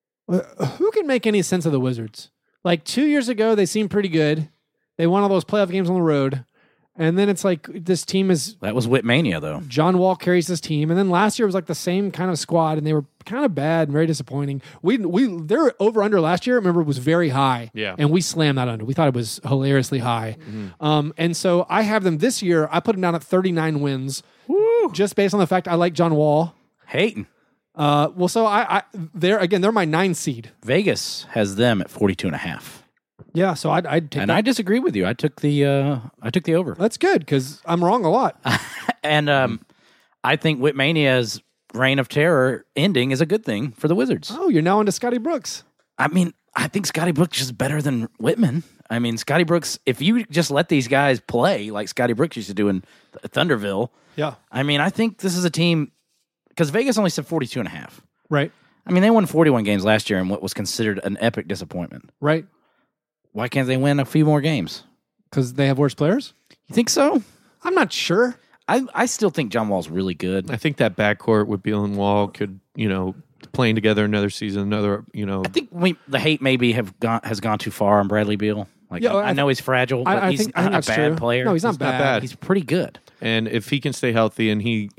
Who can make any sense of the Wizards? Like 2 years ago, they seemed pretty good. They won all those playoff games on the road. And then it's like this team is That was Whitmania, though. John Wall carries this team. And then last year was like the same kind of squad, and they were kind of bad and very disappointing. Their over under last year, remember, was very high. Yeah. And we slammed that under. We thought it was hilariously high. And so I have them this year. I put them down at 39 wins, just based on the fact I like John Wall. Hating. Well, so they're my 9 seed. Vegas has them at 42.5. Yeah, so I'd take And that. I disagree with you. I took the over. That's good because I'm wrong a lot. And I think Whitmania's reign of terror ending is a good thing for the Wizards. Oh, you're now into Scotty Brooks. I mean, I think Scotty Brooks is better than Whitman. I mean, Scotty Brooks, if you just let these guys play like Scotty Brooks used to do in Thunderville, Yeah. I mean, I think this is a team, because Vegas only said 42.5. Right. I mean, they won 41 games last year in what was considered an epic disappointment. Right. Why can't they win a few more games? Because they have worse players? You think so? I'm not sure. I still think John Wall's really good. I think that backcourt with Beal and Wall could, playing together another season, I think the hate maybe has gone too far on Bradley Beal. Like, Yeah, I know he's fragile, but I he's think not a that's bad true. player. No, he's not He's not bad. bad. He's pretty good. And if he can stay healthy and he,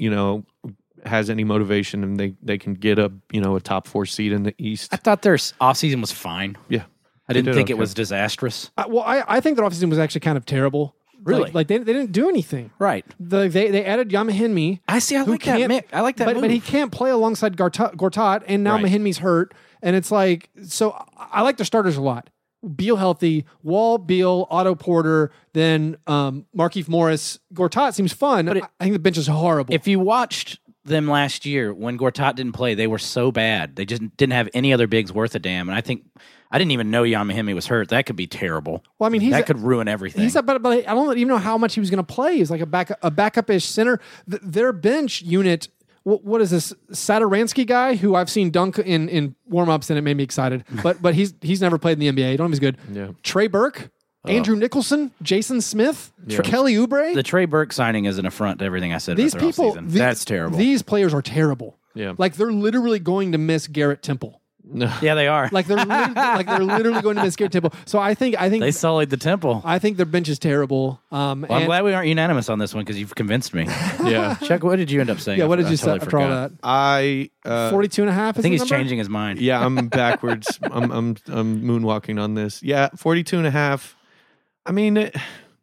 has any motivation and they can get a top 4 seed in the East. I thought their offseason was fine. Yeah. I didn't did think it okay. was disastrous. I think their offseason was actually kind of terrible. Really? Like they didn't do anything. Right. They added Yamahinmi. I see. I who like that. can't- I like that but, move. but he can't play alongside Gortat, and now Right. Mahinmi's hurt. And it's like, so I like their starters a lot. Beal healthy, Wall, Beal, Otto Porter, then Markieff Morris. Gortat seems fun. I think the bench is horrible. If you watched them last year when Gortat didn't play, they were so bad. They just didn't have any other bigs worth a damn. And I didn't even know Yamahimi was hurt. That could be terrible. Well, I mean, that could ruin everything. But I don't even know how much he was going to play. He's like a backup-ish center. Their bench unit. What is this Saturansky guy who I've seen dunk in warm-ups and it made me excited. But he's never played in the NBA. I don't know if he's good. Yeah. Trey Burke, Andrew Nicholson, Jason Smith, Kelly Oubre. The Trey Burke signing is an affront to everything I said These about their people, offseason. That's terrible. These players are terrible. Yeah. Like they're literally going to miss Garrett Temple. No. Yeah, they are. Like they're literally going to miss Garrett Temple. So I think they sullied the temple. I think their bench is terrible. I'm glad we aren't unanimous on this one because you've convinced me. Yeah. Chuck, what did you end up saying? Yeah, what did you say totally after all forgot. that? 42 and a half. I think he's changing his mind. Yeah, I'm backwards. I'm moonwalking on this. Yeah, 42 and a half. I mean,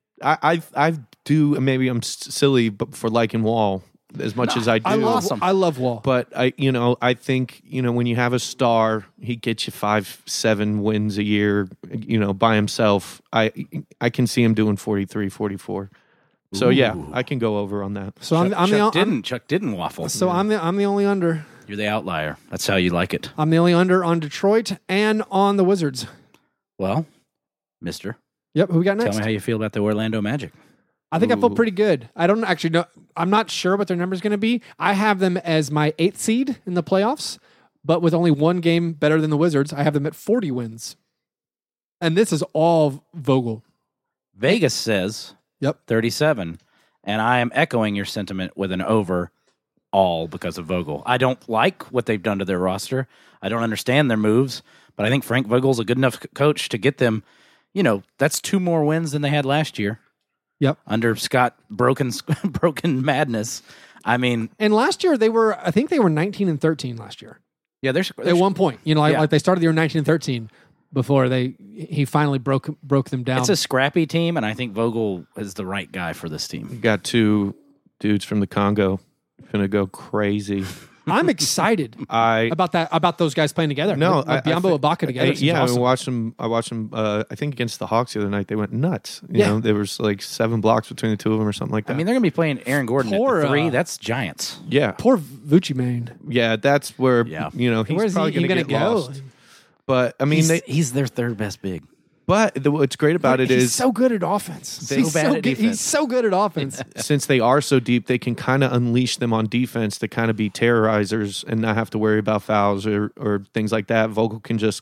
I do. Maybe I'm silly, but for liking Wall as much as I do. I love Wall, but I think when you have a star, he gets you 5-7 wins a year. By himself, I can see him doing 43, 44. So yeah, I can go over on that. So Chuck didn't waffle. So I'm the only under. You're the outlier. That's how you like it. I'm the only under on Detroit and on the Wizards. Well, Mister. Yep. Who we got next? Tell me how you feel about the Orlando Magic. I think I feel pretty good. I don't actually know. I'm not sure what their number is going to be. I have them as my 8th seed in the playoffs, but with only one game better than the Wizards, I have them at 40 wins. And this is all Vogel. Vegas says 37, and I am echoing your sentiment with an over all because of Vogel. I don't like what they've done to their roster. I don't understand their moves, but I think Frank Vogel's a good enough coach to get them, that's 2 more wins than they had last year. Yep. Under Scott Broken Madness. I mean, and last year I think they were 19 and 13 last year. Yeah, there's at one point, like they started the year 19 and 13 before he finally broke them down. It's a scrappy team, and I think Vogel is the right guy for this team. You got 2 dudes from the Congo gonna go crazy. I'm excited about those guys playing together. No, like Biyombo Ibaka together. Awesome. I watched them. I think against the Hawks the other night, they went nuts. You know, there was like 7 blocks between the 2 of them or something like that. I mean, they're going to be playing Aaron Gordon at the 3. That's Giants. Yeah, poor Vucci Mane. Yeah, that's where he's probably going to get lost. But I mean, he's their 3rd best big. But what's great about it is he's so good at offense. He's so good at offense. Since they are so deep, they can kind of unleash them on defense to kind of be terrorizers and not have to worry about fouls or things like that. Vogel can just,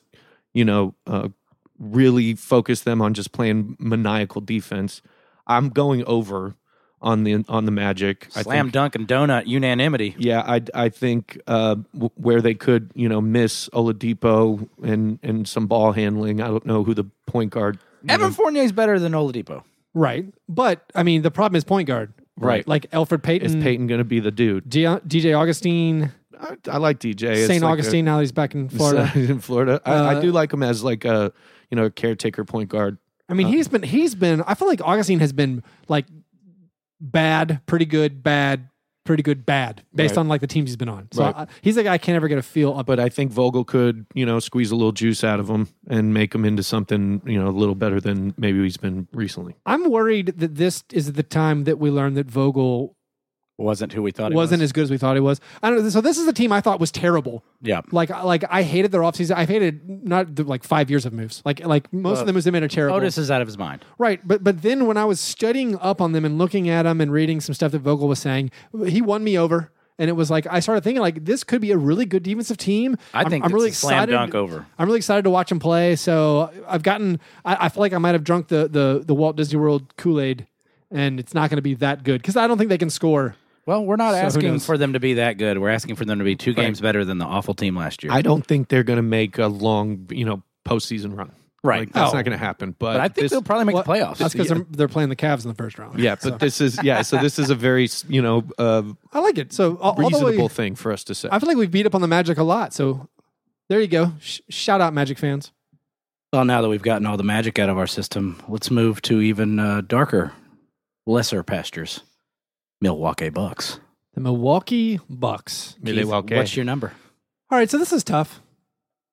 really focus them on just playing maniacal defense. I'm going over on the Magic. Slam dunk and donut unanimity. Yeah, I think where they could miss Oladipo and some ball handling. I don't know who the point guard. Evan Fournier is better than Oladipo, right? But I mean, the problem is point guard, right? Like Elfrid Payton. Is Payton going to be the dude? DJ Augustine. I like DJ. St. Augustine. Now he's back in Florida. He's in Florida. I do like him as like a caretaker point guard. I mean, he's been. I feel like Augustine has been like bad, pretty good, bad, pretty good, bad, based on like the teams he's been on. So he's a guy I can't ever get a feel of. But I think Vogel could, squeeze a little juice out of him and make him into something, a little better than maybe he's been recently. I'm worried that this is the time that we learn that Vogel wasn't who we thought he wasn't as good as we thought he was. I don't know. So this is a team I thought was terrible. Yeah. Like I hated their offseason. I hated not like 5 years of moves. Like most of them was them in a terrible. Otis is out of his mind. Right. But then when I was studying up on them and looking at them and reading some stuff that Vogel was saying, he won me over. And it was like I started thinking like this could be a really good defensive team. I'm really excited. Slam dunk over. I'm really excited to watch him play. So I've gotten. I feel like I might have drunk the Walt Disney World Kool-Aid, and it's not going to be that good because I don't think they can score. Well, we're not asking for them to be that good. We're asking for them to be 2 games better than the awful team last year. I don't think they're going to make a long, postseason run. Right. Like, that's not going to happen. But I think they'll probably make the playoffs. That's because they're playing the Cavs in the first round. Yeah, but this is so this is a very I like it. So reasonable thing for us to say. I feel like we've beat up on the Magic a lot. So there you go. Shout out Magic fans. Well, now that we've gotten all the Magic out of our system, let's move to even darker, lesser pastures. Milwaukee Bucks. The Milwaukee Bucks. Keith, what's your number? All right, so this is tough.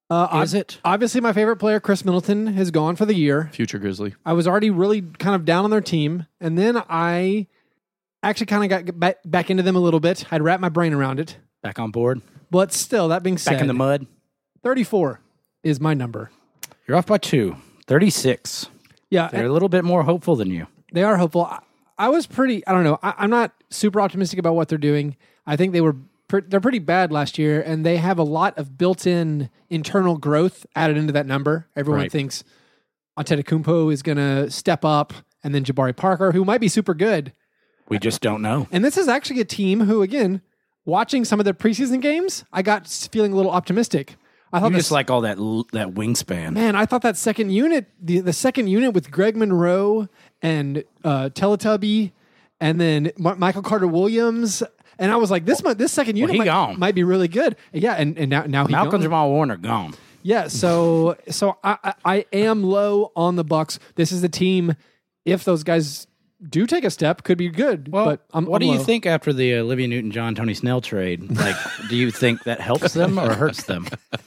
Is it? Obviously, my favorite player, Chris Middleton, has gone for the year. Future Grizzly. I was already really kind of down on their team, and then I actually kind of got back into them a little bit. I'd wrap my brain around it. Back on board? But still, that being said, Back in the mud? 34 is my number. You're off by 2. 36. Yeah, They're a little bit more hopeful than you. they are hopeful. I was pretty, I don't know, I'm not super optimistic about what they're doing. I think they're pretty bad last year, and they have a lot of built-in internal growth added into that number. Everyone Right. thinks Antetokounmpo is going to step up, and then Jabari Parker, who might be super good. We just don't know. And this is actually a team who, again, watching some of their preseason games, I got feeling a little optimistic. I thought You this, just like all that wingspan. man, I thought that second unit, the second unit with Greg Monroe and Teletubby, and then Michael Carter Williams, and I was like, this second unit he gone. might be really good. Yeah, and now he Malcolm gone. Jamal Warner gone. Yeah, so I am low on the Bucks. This is the team. If those guys do take a step, could be good. Well, but what do you low. think after the Olivia Newton-John, Tony Snell trade? Like, do you think that helps them or hurts them?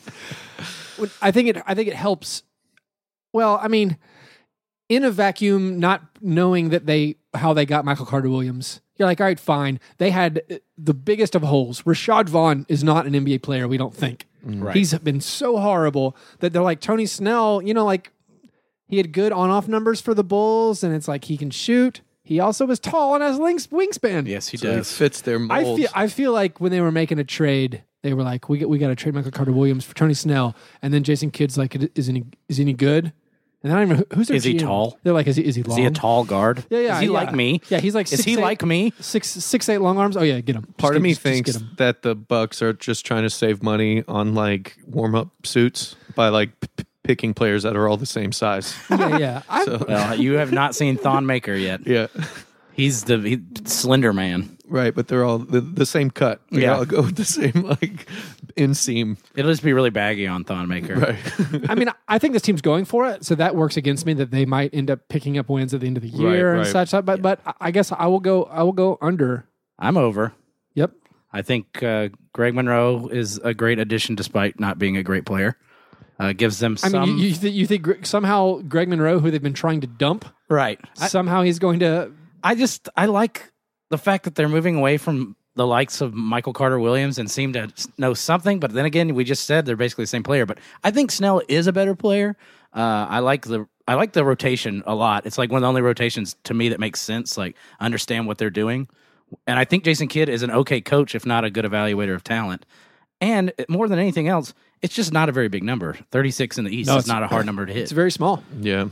I think it helps. Well, I mean, in a vacuum, not knowing how they got Michael Carter Williams, you're like, all right, fine. They had the biggest of holes. Rashad Vaughn is not an NBA player, we don't think. Right. He's been so horrible that they're like, Tony Snell, like he had good on-off numbers for the Bulls, and it's like he can shoot. He also was tall and has wingspan. Yes, he So it does. fits their mold. I feel like when they were making a trade, they were like, we got to trade Michael Carter Williams for Tony Snell, and then Jason Kidd's like, is any good? And then I don't even know who's their Is he GM? tall? They're like, is he long? Is he a tall guard? Yeah. Is he yeah. like me? Yeah, he's like. Is he 6'8" like me? 6'8" long arms. Oh yeah, get him. Part Just of me just thinks get him. that the Bucks are just trying to save money on like warm-up suits by like picking players that are all the same size. Yeah. Well, you have not seen Thon Maker yet. Yeah. He's the slender man. Right, but they're all the same cut. They Yeah. all go with the same like inseam. It'll just be really baggy on Thon Maker. Right. I mean, I think this team's going for it, so that works against me that they might end up picking up wins at the end of the year and right. such. But I guess I will go under. I'm over. Yep. I think Greg Monroe is a great addition despite not being a great player. Gives them I some... mean, you think somehow Greg Monroe, who they've been trying to dump, Right. somehow he's going to. I like the fact that they're moving away from the likes of Michael Carter Williams and seem to know something. But then again, we just said they're basically the same player. But I think Snell is a better player. I like the rotation a lot. It's like one of the only rotations to me that makes sense. Like understand what they're doing. And I think Jason Kidd is an okay coach, if not a good evaluator of talent. And more than anything else, it's just not a very big number. 36 in the East is not a hard number to hit. It's very small. Yeah.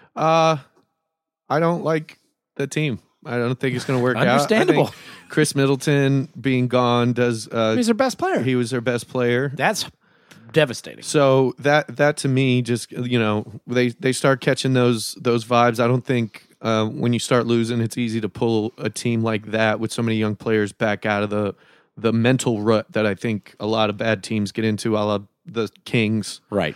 I don't like the team. I don't think it's going to work out. Understandable. I think Chris Middleton being gone does. He's their best player. He was their best player. That's devastating. So that to me, just they start catching those vibes. I don't think when you start losing, it's easy to pull a team like that with so many young players back out of the mental rut that I think a lot of bad teams get into, a la the Kings. Right.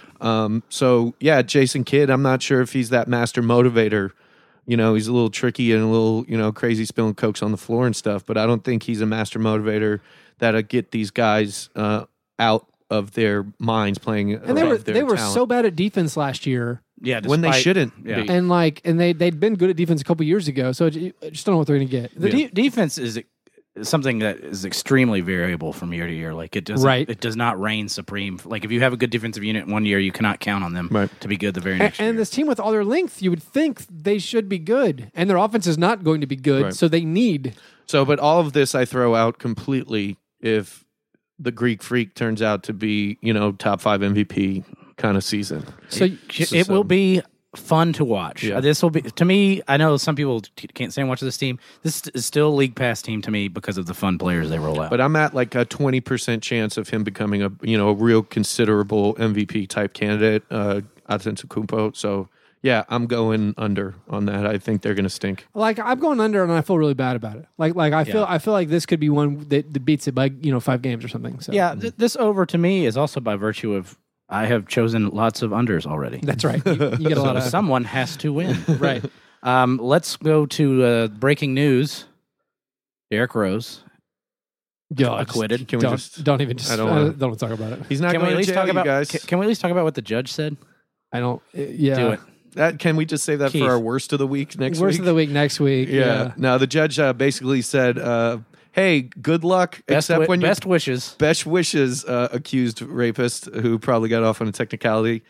So yeah, Jason Kidd, I'm not sure if he's that master motivator. He's a little tricky and a little, crazy spilling cokes on the floor and stuff, but I don't think he's a master motivator that'll get these guys out of their minds playing. and they were so bad at defense last year. Yeah. when they despite- shouldn't. Yeah. be. And they'd been good at defense a couple years ago, so I just don't know what they're going to get. The defense is something that is extremely variable from year to year. Like it doesn't, Right. it does not reign supreme. Like if you have a good defensive unit one year, you cannot count on them Right. to be good the very next year. And this team with all their length, you would think they should be good, and their offense is not going to be good, Right. so they need. So, but all of this I throw out completely if the Greek Freak turns out to be, top 5 MVP kind of season. So it will be fun to watch. Yeah. This will be, to me, I know some people can't stand watching this team. This is still a league pass team to me because of the fun players they roll out. But I'm at like a 20% chance of him becoming a real considerable MVP type candidate, Antetokounmpo. So yeah, I'm going under on that. I think they're going to stink. like I'm going under, and I feel really bad about it. Like I feel like this could be one that beats it by 5 games or something. So yeah, this over to me is also by virtue of I have chosen lots of unders already. that's right. You get a lot of Someone has to win. right. Let's go to breaking news. Derrick Rose Yeah, acquitted. Can we just? don't even just I don't wanna- don't talk about it. He's not Can we going at to least jail, talk you about? guys. Can we at least talk about what the judge said? I don't. Yeah, Do it. Can we just say that Keith. for our worst of the week next Worst week? of the week next week. Yeah. No, the judge basically said, "Hey, good luck, except when best wishes. best wishes, accused rapist who probably got off on a technicality.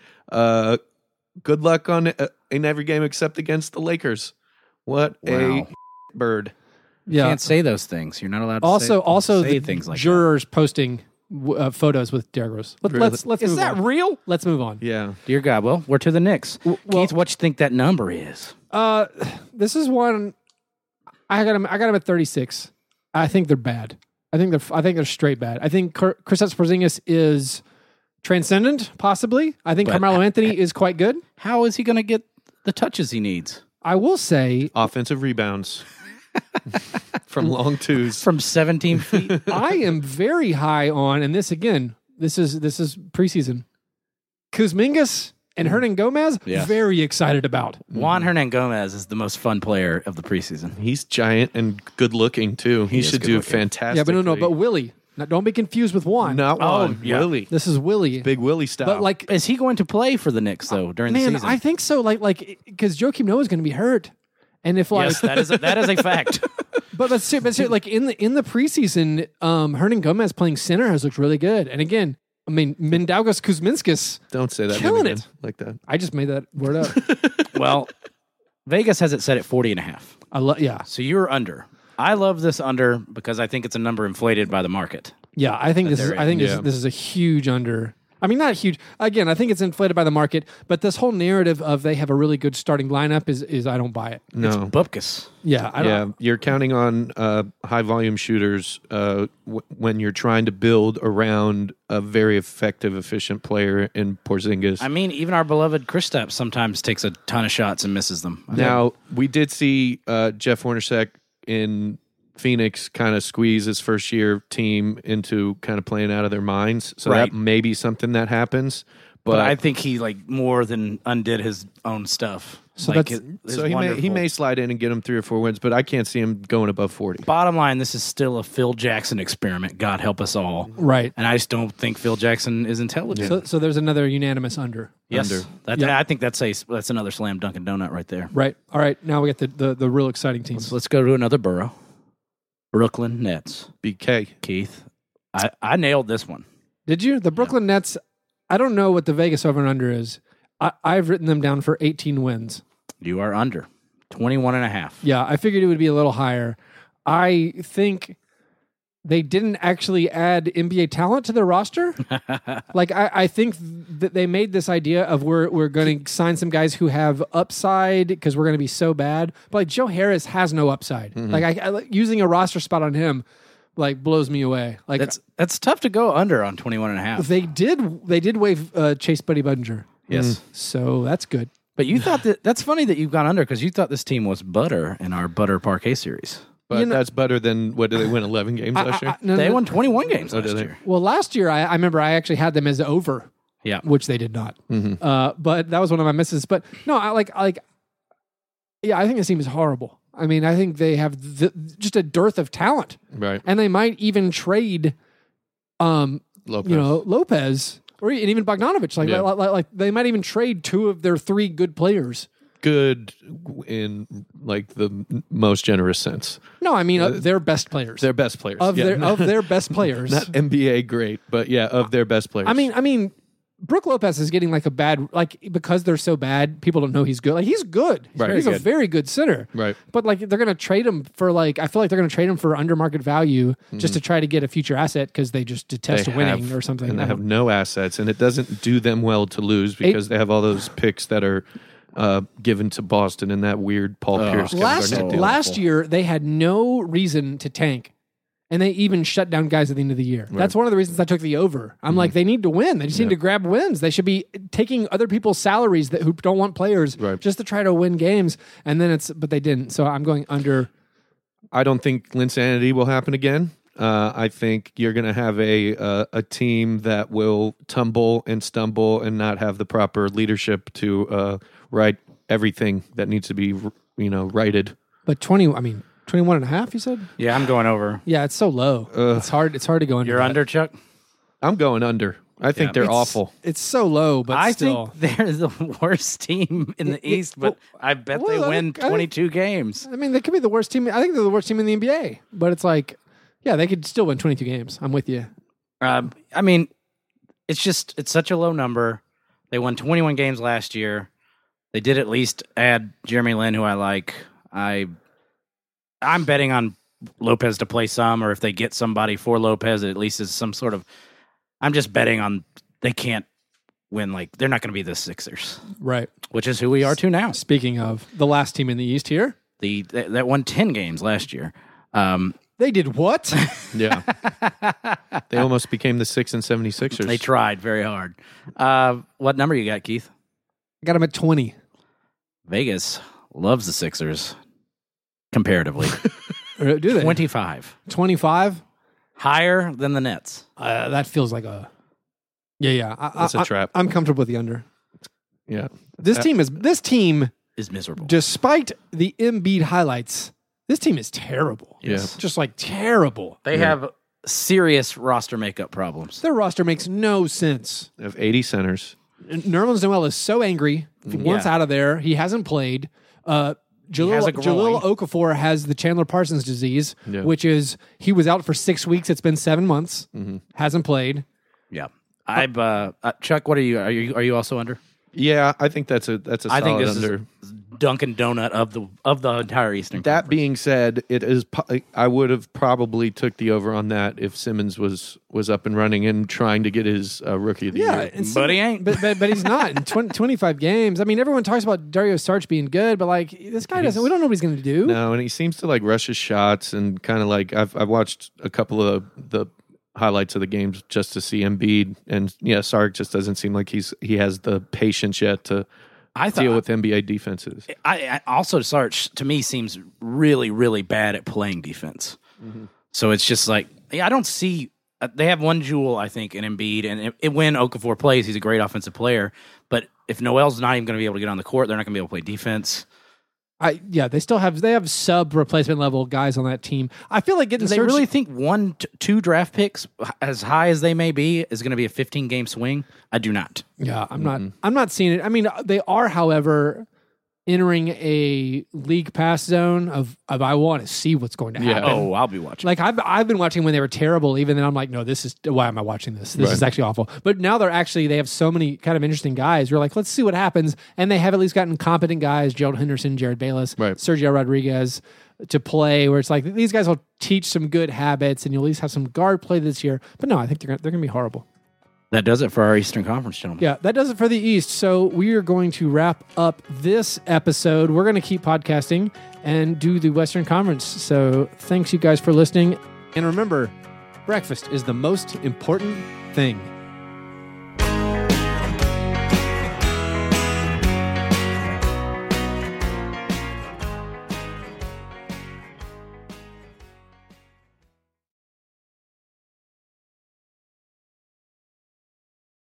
Good luck on in every game except against the Lakers. What Wow. a bird! Yeah. Can't say those things. You're not allowed to Also, say the things like jurors posting photos with Derrick Rose. Let's that. Is move that on. real? Let's move on. Yeah, Dear God, well, we're to the Knicks. well- Keith, what you think that number is? This is one. I got him at 36. I think they're bad. I think they're straight bad. I think Kristaps Porzingis is transcendent, possibly. I think But- Carmelo Anthony is quite good. How is he going to get the touches he needs I will say offensive rebounds from long twos. from 17 feet? I am very high on, and this is preseason. Kuzmingas and Hernan Gomez, Yeah. very excited about. Juan Hernan Gomez is the most fun player of the preseason. He's giant and good looking too. He should good do looking. fantastic. Yeah, but no, but Willie. Now, don't be confused with Juan. not one. yeah. Willie, This is Willie. big Willie style. But like, Is he going to play for the Knicks though during the man, season? I think so. Like because Joakim Noah is going to be hurt, and if like, yes, that is a fact. but seriously, like in the preseason, Hernan Gomez playing center has looked really good. And again, I mean, Mindaugas Kuzminskas, Don't say that name killing again it. like that. I just made that word up. Well, Vegas has it set at 40.5. Yeah, So you're under. I love this under because I think it's a number inflated by the market. yeah. I think this is. they're I think in. Yeah. this is a huge under. I mean, not huge. Again, I think it's inflated by the market. But this whole narrative of they have a really good starting lineup is I don't buy it. No. Bupkis. Yeah, I don't. Yeah, you're counting on high volume shooters when you're trying to build around a very effective, efficient player in Porzingis. I mean, even our beloved Kristaps sometimes takes a ton of shots and misses them. Now, we did see Jeff Hornacek in Phoenix kind of squeeze his first year team into kind of playing out of their minds. So Right. that may be something that happens. but I But think he like more than undid his own stuff. So Like, that's- his so he wonderful- may slide in and get him 3 or 4 wins, but I can't see him going above 40. Bottom line, this is still a Phil Jackson experiment. God help us all. Right. And I just don't think Phil Jackson is intelligent. So there's another unanimous under. Yes, Under. Yeah. I think that's another slam Dunkin' Donut right there. Right. All right. Now we get the real exciting teams. So let's go to another borough. Brooklyn Nets. BK. Keith, I nailed this one. Did you? The Brooklyn Nets, I don't know what the Vegas over and under is. I've written them down for 18 wins. You are under 21.5. Yeah, I figured it would be a little higher. I think they didn't actually add NBA talent to their roster. Like, I think that they made this idea of we're going to sign some guys who have upside because we're going to be so bad. But like Joe Harris has no upside. Like I using a roster spot on him like blows me away. Like That's tough to go under on 21.5. they did waive Chase Buddy Budinger. Yes. So that's good. But you thought that's funny that you've gone under because you thought this team was butter in our butter parquet series. But You know- that's better than, what, did they win 11 games last year? No, They no. won 21 games did last they? year. Well, last year I remember I actually had them as over, Yeah. which they did not. But that was one of my misses. But no, yeah, I think this team is horrible. I mean, I think they have just a dearth of talent, Right. and they might even trade, Lopez. Lopez and even Bogdanovich. Yeah. Like they might even trade 2 of their 3 good players. Good in like the most generous sense. No, I mean their best players. Their best players. of Yeah. their best players. Not NBA great, but yeah, of their best players. I mean, Brooke Lopez is getting like a bad because they're so bad. People don't know he's good. Like he's good. Right. He's Very a good. very good center. Right. But like they're gonna trade him for I feel like they're gonna trade him for under market value just to try to get a future asset because they just detest They winning have- or something. And I they have don't- no assets, and it doesn't do them well to lose because they have all those picks that are given to Boston in that weird Paul Pierce. Kevin last Garnett deal. last year they had no reason to tank. And they even shut down guys at the end of the year. That's one of the reasons I took the over. I'm like, they need to win. They just need to grab wins. They should be taking other people's salaries who don't want players Right. just to try to win games. And then but they didn't. So I'm going under. I don't think Linsanity will happen again. I think you're going to have a team that will tumble and stumble and not have the proper leadership to right everything that needs to be righted. But 20, I mean, 21 and a half, you said? Yeah, I'm going over. Yeah, it's so low. It's hard to go under. You're that. under, Chuck? I'm going under. I think they're It's- awful. It's so low, but I still. think they're the worst team in the East, but I bet they well, win I think- 22 games. I mean, they could be the worst team. I think they're the worst team in the NBA. But it's like, yeah, they could still win 22 games. I'm with you. I mean, it's such a low number. They won 21 games last year. They did at least add Jeremy Lin, who I like. I'm betting on Lopez to play some, or if they get somebody for Lopez, it at least is some sort of. I'm just betting on they can't win. Like they're not going to be the Sixers, Right. which is who we are to now. Speaking of the last team in the East here, That won 10 games last year. they did what? Yeah. They almost became the 6 and 76ers. They tried very hard. What number you got, Keith? I got them at 20. Vegas loves the Sixers comparatively. Or do they? 25. 25? Higher than the Nets. That feels like a. Yeah. That's a trap. I'm comfortable with the under. Yeah. This team, Is miserable. despite the Embiid highlights, this team is terrible. Yes. Just like terrible. They have serious roster makeup problems. Their roster makes no sense. They have 80 centers. Nerlens Noel is so angry. Once out of there, he hasn't played. has Jalil a groin. Okafor has the Chandler Parsons disease, Yeah. which is he was out for 6 weeks. It's been 7 months. Hasn't played. Yeah. Chuck, what are you? Are you also under? Yeah, I think that's a solid I think this under. is Dunkin' Donut of the entire Eastern. That Conference. being said, it is. I would have probably took the over on that if Simmons was up and running and trying to get his rookie of the year. and But he ain't. But he's not in 25 games. I mean, everyone talks about Dario Saric being good, but like this guy doesn't. We don't know what he's going to do. No, and he seems to like rush his shots and kind of like I've watched a couple of the highlights of the games just to see Embiid, and yeah, Sark just doesn't seem like he has the patience yet to deal with NBA defenses. I also Sarge to me seems really, really bad at playing defense. So it's just like I don't see. They have one jewel, I think, in Embiid, and when Okafor plays, he's a great offensive player. But if Noel's not even going to be able to get on the court, they're not going to be able to play defense. They have sub replacement level guys on that team. I feel like getting Do they really think 2 draft picks, as high as they may be, is going to be a 15-game swing? I do not. Yeah, I'm not seeing it. I mean, they are, however, entering a league pass zone of I want to see what's going to happen. Oh, I'll be watching. Like I've been watching when they were terrible. Even then, I'm like, no, this is why am I watching this? This is actually awful. But now they have so many kind of interesting guys. You're like, let's see what happens. And they have at least gotten competent guys: Gerald Henderson, Jared Bayless, Sergio Rodriguez, to play. Where it's like these guys will teach some good habits, and you'll at least have some guard play this year. But no, I think they're going to be horrible. That does it for our Eastern Conference, gentlemen. Yeah, that does it for the East. So we are going to wrap up this episode. We're going to keep podcasting and do the Western Conference. So thanks, you guys, for listening. And remember, breakfast is the most important thing.